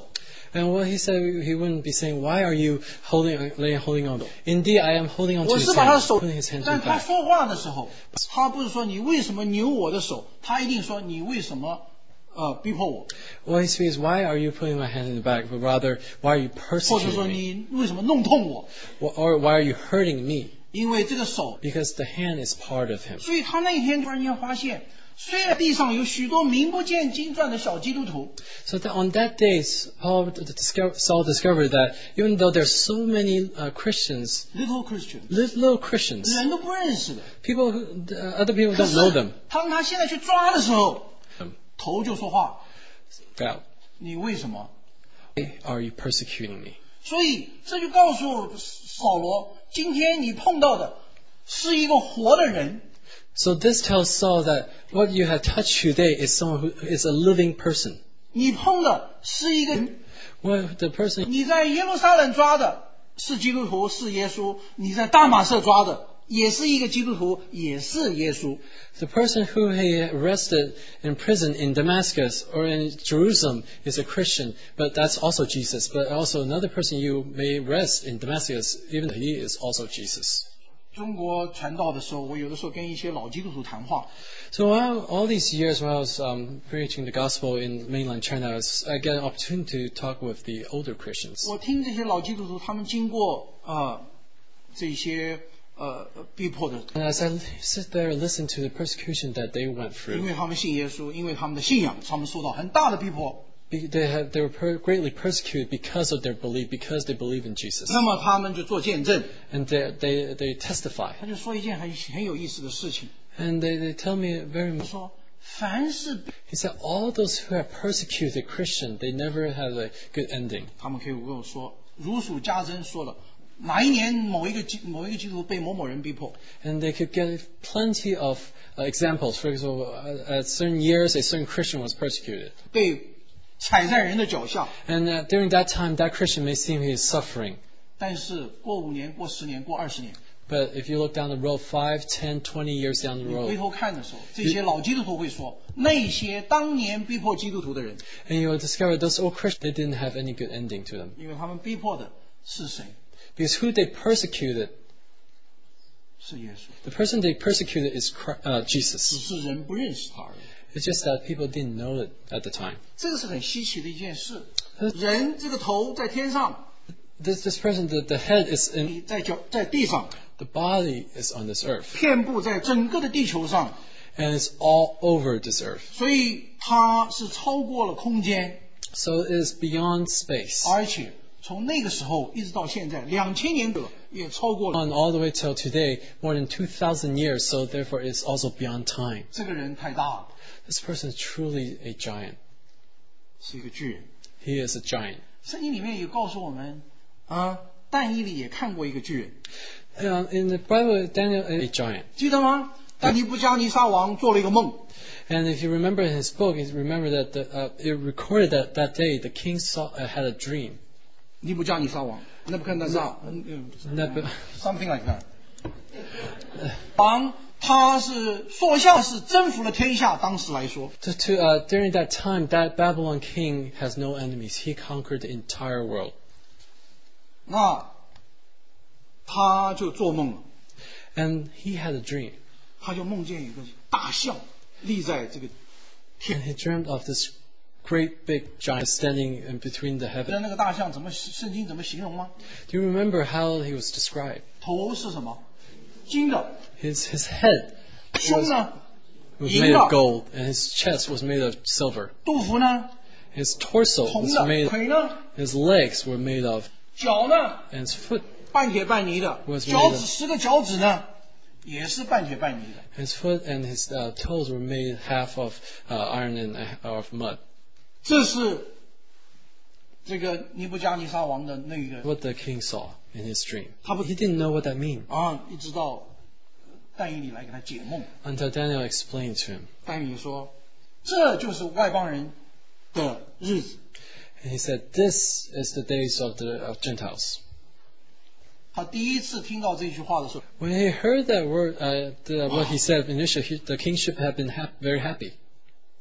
And what he said, he wouldn't be saying, "Why are you holding, holding on?" Indeed, I am holding on to 我 his 是把他的 hand, 手 putting his hand， 但 to 他 back. 说话的时候，他不是说你为什么扭我的手，他一定说你为什么呃逼迫我， What he speaks, "Why are you putting my hand in the back?" But rather, "Why are you 或者说 persecuting me?" 你为什么弄痛我？ Or, or "Why are you hurting me?" 因为这个手， Because the hand is part of him. 所以他那一天突然间发现，虽然地上有许多名不见经传的小基督徒， So that on that day, Paul discover, Saul discovered that even though there's so many uh, Christians, little Christian， little, little Christians, 人都不认识的， people, who, uh, other people 可 don't know 是 them. 当他现在去抓的时候， Um, 头就说话， God, 你为什么？ why are you persecuting me? 所以这就告诉扫罗，今天你碰到的是一个活的人。 So this tells Saul that what you have touched today is someone who is a living person. 你碰的是一个人， What the person 你在耶路撒冷抓的是基督徒，是耶稣；你在大马色抓的也是一个基督徒，也是耶稣。 The person who he arrested in prison in Damascus or in Jerusalem is a Christian, but that's also Jesus. But also another person you may arrest in Damascus, even he is also Jesus. 中国传道的时候，我有的时候跟一些老基督徒谈话， So while, all these years when I was um, preaching the gospel in mainland China, I, was, I get an opportunity to talk with the older Christians. 我听这些老基督徒他们经过呃这些呃逼迫的， And as I sit there and listen to the persecution that they went 因 through, 为他们信耶稣，因为他们的信仰，他们受到很大的逼迫。 be- they, have, they were per- greatly persecuted because of their belief, because they believe in Jesus. 那么他们就做见证， And they, they, they testify. 他就说一件很很有意思的事情， And they, they tell me very 他 much. 说凡是 He said, all those who have persecuted Christian, they never have a good ending. 他们可以跟我说，如数家珍说了，哪一年某一个基某一个基督徒被某某人逼迫， And they could get plenty of uh, examples. For example, uh, at certain years, a certain Christian was persecuted. 被踩在人的脚下， And uh, during that time, that Christian may seem he is suffering. 但是过五年、过十年、过二十年， But if you look down the road, five, ten, twenty years down the 你回 road, 头看的时候，这些老基督徒会说，那些当年逼迫基督徒的人， and you will discover those old Christians, they didn't have any good ending to them. 因为他们逼迫的是谁？ Because who they persecuted, 是耶稣， the person they persecuted is Christ, uh, 只 Jesus. 是人不认识他而已。 It's just that people didn't know it at the time. 这个是很稀奇的一件事。人这个头在天上， This, this person, the, the head is in, 你在脚在地上， the body is on this earth. 遍布在整个的地球上， And it's all over this earth. 所以它是超过了空间， So it is beyond space. 而且从那个时候一直到现在两千年了，也超过了。 On all the way till today, more than two thousand years, so therefore it's also beyond time. 这个人太大了， This person is truly a giant. 是一个巨人。 He is a giant. 圣经里面有告诉我们，啊，但以理也看过一个巨人， Uh, in the Bible, Daniel is a giant. 记得吗？但尼布加尼撒王做了一个梦， And if you remember in his book, you remember that the, uh, it recorded that that day the king saw, uh, had a dream. 尼布加尼撒王，那不看那撒，嗯嗯 Nebu- ，something like that。王他是所向是征服了天下，当时来说， To, to, uh, during that time, that Babylon king has no enemies. He conquered the entire world. 那他就做梦了， And he had a dream. 他就梦见有个大象立在这个 And he dreamed of this great big giant standing in between the 那 heavens. 那个大象怎么圣经怎么形容吗？ Do you remember how he was described? 头是什么？金的， His, his head 胸呢？ was 银 made 的 of，gold, and his chest was made of silver. 肚腹呢？ His torso 铜 was 的， made, 腿呢？ his legs were made of, 脚呢？ and his foot, 半铁半泥的， Was made 脚 of- 趾十个脚趾呢，也是半铁半泥的。 his foot and his uh, toes were made half of uh, iron and uh, of mud. 这是这个尼布加尼撒王的那个 What the king saw in his dream. 他不- He didn't know what that meant 啊，一直到但以理来给他解梦。 until Daniel explained to him. 但以理说，这就是外邦人的日子。 And he said, "This is the days of the of Gentiles." 他第一次听到这句话的时候， When he heard that word, uh, the, what he said initially, he, the king should have been hap- very happy.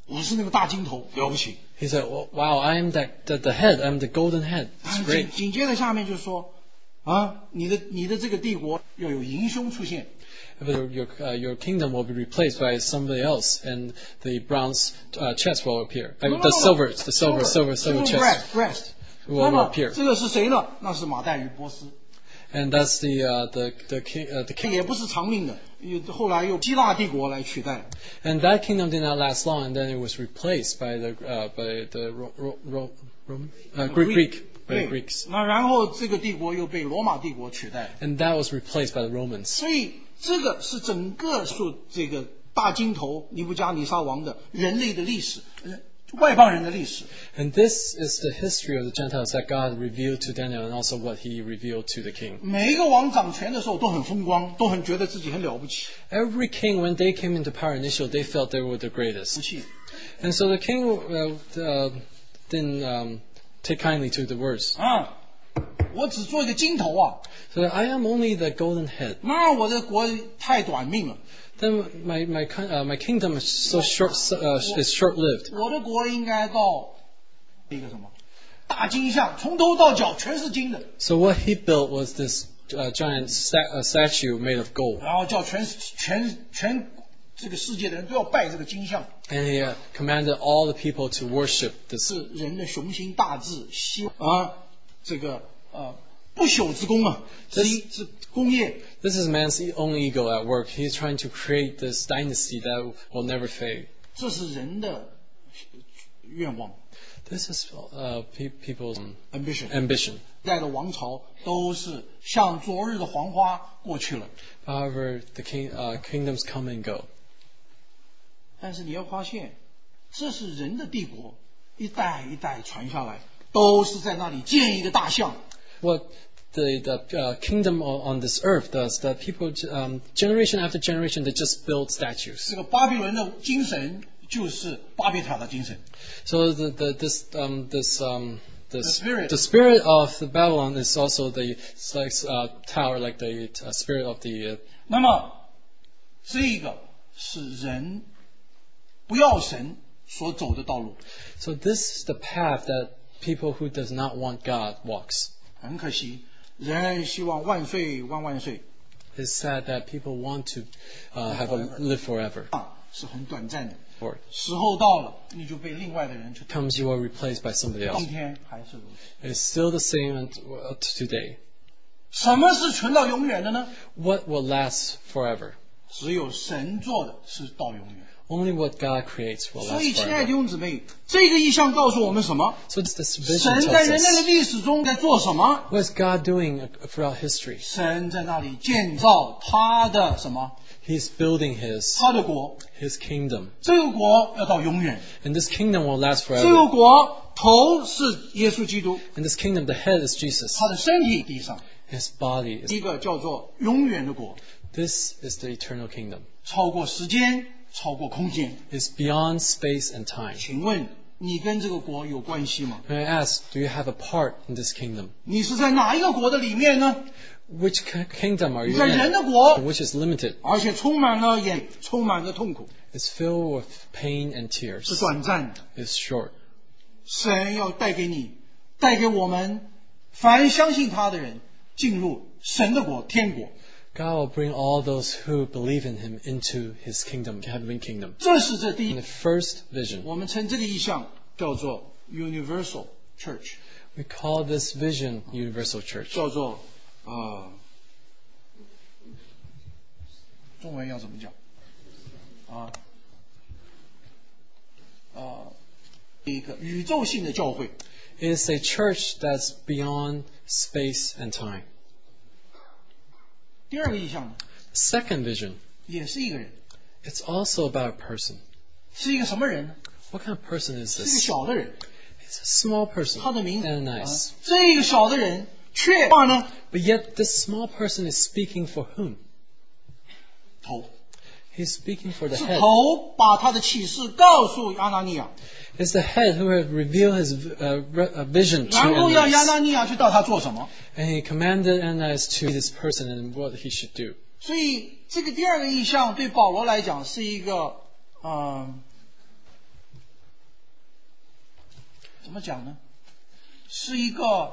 我是那个大金头，了不起。 He said, well, wow, I am the, the, the head, I'm the golden head. It's 紧 great. 紧接着下面就说啊，你的你的这个帝国要有银胸出现。 But your, your, uh, your kingdom will be replaced by somebody else, and the bronze uh, chest will appear. I mean, the silver, the silver, silver, silver chest breast will 那么 appear. 这个是谁呢？那是马代与波斯， And that's the, uh, the, the king, uh, the king. 也不是长命的，又后来又希腊帝国来取代。 And that kingdom did not last long, and then it was replaced by the, uh, by the Ro, Ro, Ro, Ro, uh, Greek, Greek, by the 对 Greeks. 那然后这个帝国又被罗马帝国取代， And that was replaced by the Romans. 所以这个是整个说这个大金头尼布加尼撒王的人类的历史，呃外邦人的历史。 And this is the history of the Gentiles that God revealed to Daniel, and also what he revealed to the king. 每一个王掌权的时候都很风光，都很觉得自己很了不起。 Every king, when they came into power initially, they felt they were the 不 greatest. 气， And so the king uh, uh, didn't um, take kindly to the words. 啊，我只做一个金头啊， So I am only the golden head. 那我的国太短命了。 Then my my kin- uh, my kingdom is so short uh, is short lived. 我的国应该到一个什么大金像，从头到脚全是金的， So what he built was this uh, giant sta- uh, statue made of gold, 然后叫全全全这个世界的人都要拜这个金像， and he uh, commanded all the people to worship this. 是人的雄心大志，希啊这个呃不朽之功啊，是一是工业。 This is man's own ego at work. He's trying to create this dynasty that will never fade. 这是人的愿望 This is uh, pe- people's um, ambition。 ambition. 历代的王朝都是像昨日的黄花过去了， However, the king, uh, kingdoms come and go. 但是你要发现，这是人的帝国，一代一代传下来，都是在那里建一个大像。 What the, the uh, kingdom o- on this earth does, that people, um, generation after generation, they just build statues. 这个巴比伦的精神就是巴别塔的精神。 So the, the, this, um, this, um, this, The spirit. the spirit of the Babylon is also the it's like, uh, tower, like the uh, spirit of the. Uh, 那么这个是人不要神所走的道路。 so this is the path that people who does not want God walks. 很可惜，人希望万岁万万岁 It's sad that people want to uh, have a live forever. 啊，是很短暂的。 Or 时候到了，你就被另外的人去。 comes you are replaced by somebody else. 今天还是如此。 It's still the same unt- uh, today. 什么是存到永远的呢？ What will last forever? 只有神做的是到永远。 Only what God creates will 所 last 以，亲爱的弟 forever. 兄姊妹，这个意象告诉我们什么？ So this vision 神 tells 在人类的 us 历史中在做什么？ what is God doing throughout history. 神在那里建造他的什么？ He's building His 他的国。 His kingdom, 这个国要到永远。 and this kingdom will last 这个 forever. 国头是耶稣基督， And this kingdom, the head is Jesus. 他的身体地上， His body is. 一个叫做永远的国， This is the eternal kingdom. 超过时间，超过空间。 It's beyond space and time. 请问你跟这个国有关系吗？ May I ask, do you have a part in this kingdom? 你是在哪一个国的里面呢？ Which ki- kingdom are 你 you 在人 in? 的国， Which is limited. 而且充满了眼，充满了痛苦， It's filled with pain and tears. 是短暂的。 It's short. 神要带给你，带给我们，凡相信他的人，进入神的国，天国。 God will bring all those who believe in Him into His kingdom, heavenly kingdom. 这是这第 In 一 the，first vision, 我们称这个意象叫做 Universal Church， we call this vision Universal Church. 叫做呃，中文要怎么讲？啊，呃，一个宇宙性的教会。 It is a church that's beyond space and time. 第二个意象呢， Second vision, 也是一个人， it's also about a person. 是一个什么人呢？ What kind of person is 是一个 this? 小的人， It's a small person 他的名字 and 啊 nice. 这个小的人却话呢 But yet this small person is speaking for whom? 头， He's speaking for the 是 head. 头把他的启示告诉亚拿尼亚， It's the head who had revealed his uh, re- uh, vision to 然后要亚 Ananias. 拿尼亚去到他做什么？ And he commanded Ananias to this person and what he should do. 所以这个第二个意象对保罗来讲是一个呃么讲呢？是一个，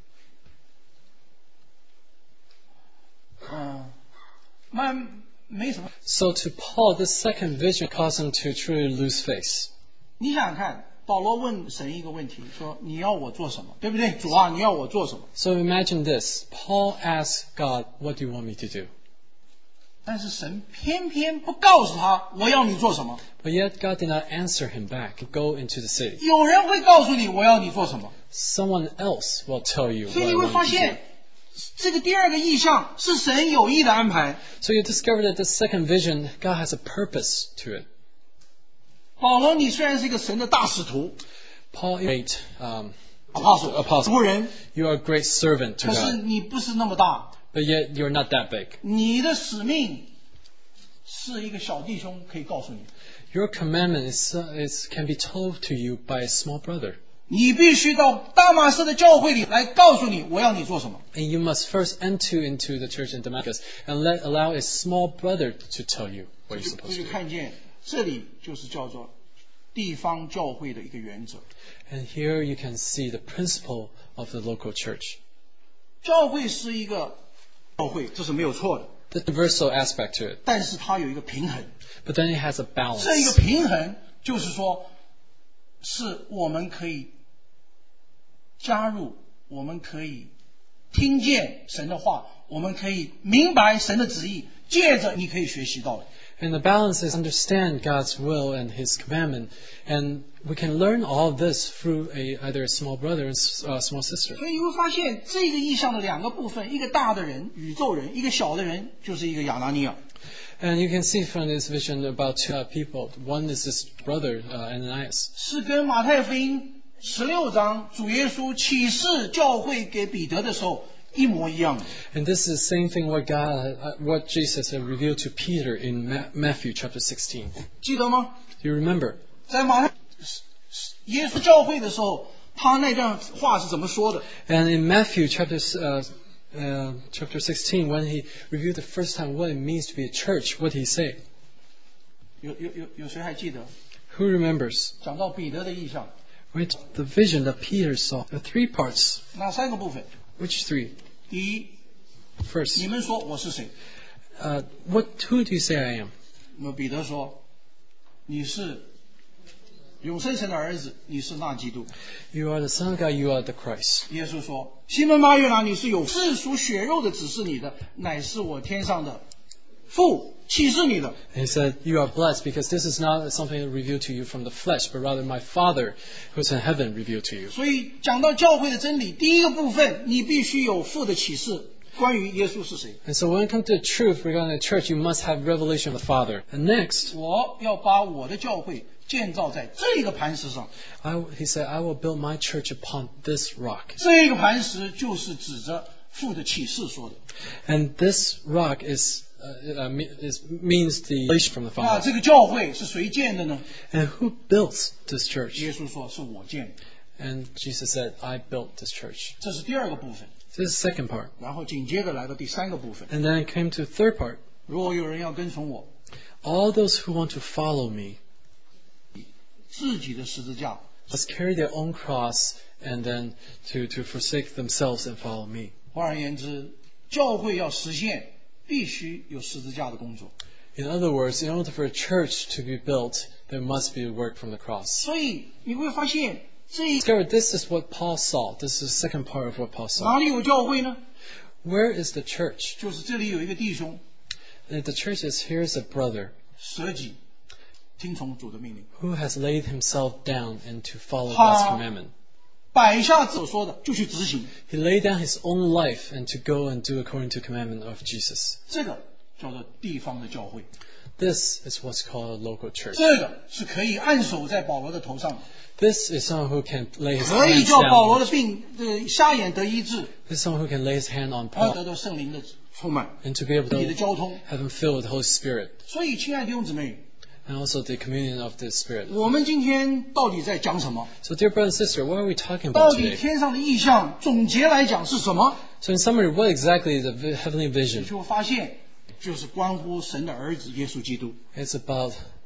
嗯，蛮没什么。 So to Paul, this second vision caused him to truly lose face. 你想想看，保罗问神一个问题，说你要我做什么，对不对？主啊，你要我做什么？ So imagine this. Paul asked God, what do you want me to do? 但是神偏偏不告诉他我要你做什么。 But yet God did not answer him back. Go into the city. 有人会告诉你我要你做什么， Someone else will tell you 所以 what 你 I 会 want 发 you to do. 现，这个第二个意象是神有意的安排。 So you discover that the second vision, God has a purpose to it. 保罗，你虽然是一个神的大使徒， Paul is a great um, apostle apostle. 仆人， You are a great servant to 可是 God. 你不是那么大， But yet you're not that big. 你的使命是一个小弟兄可以告诉你， Your commandment is, uh, is can be told to you by a small brother. 你必须到大马士的教会里来告诉你我要你做什么。 And you must first enter into the church in Damascus and let allow a small brother to tell you what you're 这 supposed 就 to do. 看见这里就是叫做地方教会的一个原则。 And here you can see the principle of the local church. 教会是一个教会，这是没有错的， The universal aspect to it. 但是它有一个平衡。 But then it has a 这一个 balance. 平衡就是说，是我们可以加入，我们可以听见神的话，我们可以明白神的旨意，借着你可以学习到的。 And the balance is understand God's will and His commandment. And we can learn all of this through a, either a small brother or a uh, small sister. 所以你会发现这个意象的两个部分，一个大的人，宇宙人；一个小的人，就是一个亚拿尼亚。 And you can see from this vision about two uh, people. One is this brother, uh, Ananias. 是跟马太福音十六章主耶稣启示教会给彼得的时候一模一样的。 And this is the same thing what God, uh, what Jesus had revealed to Peter in Ma- Matthew chapter sixteen. 记得吗？ Do you remember? 在马太耶稣教会的时候，他那段话是怎么说的？ And in Matthew chapter uh, uh, chapter sixteen, when he reviewed the first time what it means to be a church, what did he say? 有有有有谁还记得？ Who remembers? 讲到彼得的意象， Which the vision that Peter saw. The three parts. 哪三个部分？ Which three? 第一， First, 你们说我是谁？ uh, what? Who do you say I am? 那么彼得说，你是永生神的儿子，你是那基督。 You are the Son of God. You are the Christ. 耶稣说，西门巴约拿，你是有是属血肉的指示你的，乃是我天上的父启示你的。 And he said, "You are blessed because this is not something revealed to you from the flesh, but rather my Father, who's in heaven, revealed to you." 所以讲到教会的真理，第一个部分你必须有父的启示，关于耶稣是谁。 And so when it comes to the truth regarding the church, you must have revelation of the Father. And next, 我要把我的教会建造在这个磐石上， I, he said, "I will build my church upon this rock." 这个磐石就是指着父的启示说的。 And this rock is, uh, uh, me- is means the revelation from the 那 Father. 这个教会是谁建的呢？ And who built this church? 耶稣说是我建的， And Jesus said, "I built this church." 这是第二个部分。 This is the second part. 然后紧接着来到第三个部分， And then it came to the third part. 如果有人要跟从我， All those who want to follow me 自己的十字架， must carry their own cross and then to, to forsake themselves and follow me. 换而言之，教会要实现，必须有十字架的工作。 In other words, in order for a church to be built, there must be work from the cross. 所以你会发现，这一 Discover this is what Paul saw. This is the second part of what Paul saw. 哪里有教会呢？ Where is the church? 就是这里有一个弟兄 And the church is here's a brother 舍己，听从主的命令， who has laid himself down and to follow Ha. God's commandment. 摆下所说的就去执行， He laid down his own life and to go and do according to commandment of Jesus. 这个叫做地方的教会， This is what's called a local church. 这个是可以按手在保罗的头上， This is someone who can lay his 可以 hands 叫保罗 down. 的病的瞎眼得医治， This is someone who can lay his hand on 而 Paul 得到圣灵的充满， and to be able 你的 to 交通。 have him filled with the Holy Spirit 所以，亲爱的弟兄姊妹， and also the communion of the Spirit. 我们今天到底在讲什么？ So, dear brother and sister, what are we talking 到 about 底 today? 天上的意象总结来讲是什么？ So, in summary, what exactly is the vi- heavenly 你 vision? 就会发现，就是关乎神的儿子耶稣基督。 It's about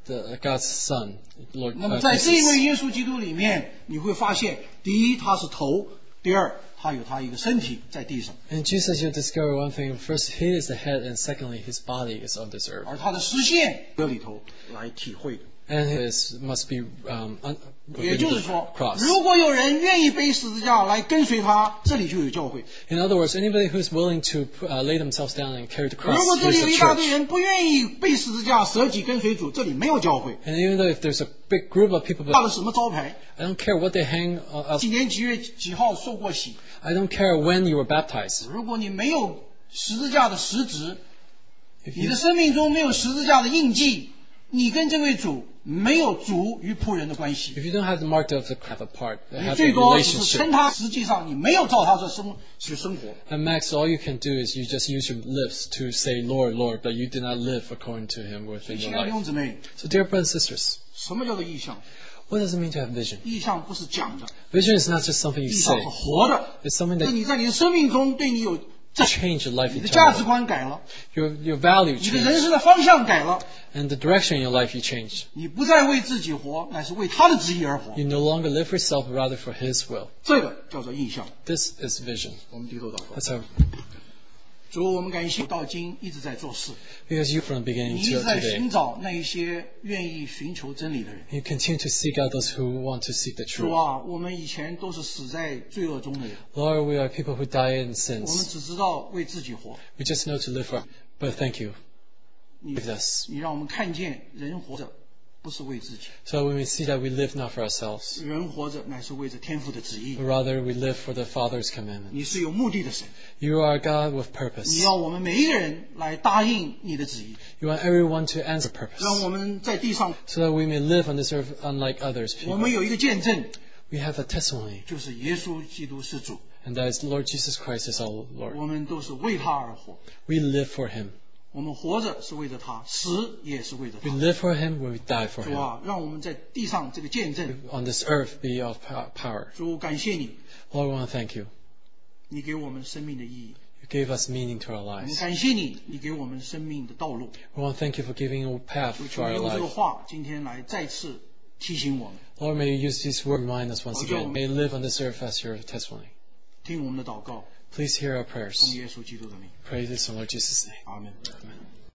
the God's Son, Lord 那么 uh, 在这一位 Jesus. 耶稣基督里面，你会发现，第一他是头，第二他有他一个身体在地上， In Jesus, you'll discover one thing. First, He is the head, and secondly, His body is on this earth. 而他的实现这里头来体会的。 And His must be um, un- 也就是说， cross. 如果有人愿意背十字架来跟随他，这里就有教会； In other words, anybody who's willing to uh, lay themselves down and carry the 如 cross, 果这里 here's 有 the 一大堆 church. 人不愿意背十字架、舍己跟随主，这里没有教会。 And even though if there's a big group of people, 挂 but 了什么招牌？ I don't care what they hang uh, up. 几年几月几号受过洗？ I don't care when you were baptized. 如果你没有十字架的实质， If 你 you, 的生命中没有十字架的印记，你跟这位主没有主与仆人的关系。 if you don't have the mark of the have a part, 你 have 最 a 多只是 relationship. 称他，实际上你没有照他这生去生活。 At max, all you can do is you just use your lips to say, Lord, Lord, but you did not live according to Him within 亲 your 爱的弟兄 life. 姊妹， So, dear brothers and sisters, 什么叫做意象？ what does it mean to have vision? 意象不是讲的， Vision is not just something you 意 say. 象是活的。 It's something 那 that 你在你的生命中对你有这， change your life 你的价值 eternally. 观改了， Your, your value 你的人 changed. 生的方向改了， And the direction in your life you changed. 你不再为自己活，乃是为他的旨意而活。 You no longer live for yourself, but rather for His will. 这个叫做意象。 This is vision. 我们低头祷告。 That's how, 主，我们感谢到今一直在做事， because you from the 你 beginning 一直 to 在 today, 寻找那一些愿意寻求真理的人。 you continue to seek out those who want to seek the 主 truth. 啊，我们以前都是死在罪恶中的人， Lord, we are people who die in 我们 sins. 只知道为自己活。 We just know to live for, but thank you 你 with us. 你让我们看见人活着不是为自己， So when we see that we live not for ourselves, 人活着乃是为着天父的旨意 but。rather we live for the Father's commandment. 你是有目的的神， You are God with 你 purpose. 要我们每一个人来答应你的旨意， You want everyone to answer 让 purpose, 我们在地上， so that we may live on this earth unlike others 我 people. 们有一个见证， We have a testimony, 就是耶稣基督是主， and that is Lord Jesus Christ is our Lord. 我们都是为他而活。 We live for Him. 我们活着是为着他，死也是为着 We 他。 live for Him, we die for 主 Him. 啊，让我们在地上这个见证， On this earth be of pow- power. 主感谢你， Lord, we want to thank you. 你给我们生命的意义。 You gave us meaning to our 我们 lives. 感谢你，你给我们生命的道路。 We want to thank you for giving a path 主 to 求你 our 用这个 life. 话今天来再次提醒我们， Lord, may you use this word to remind us once 好叫我 again. 们 May you live on this earth as your testimony. 听我们的祷告， Please hear our 奉 prayers. 耶稣基督的名， Pray this in Lord Jesus' name. 阿门。 Amen.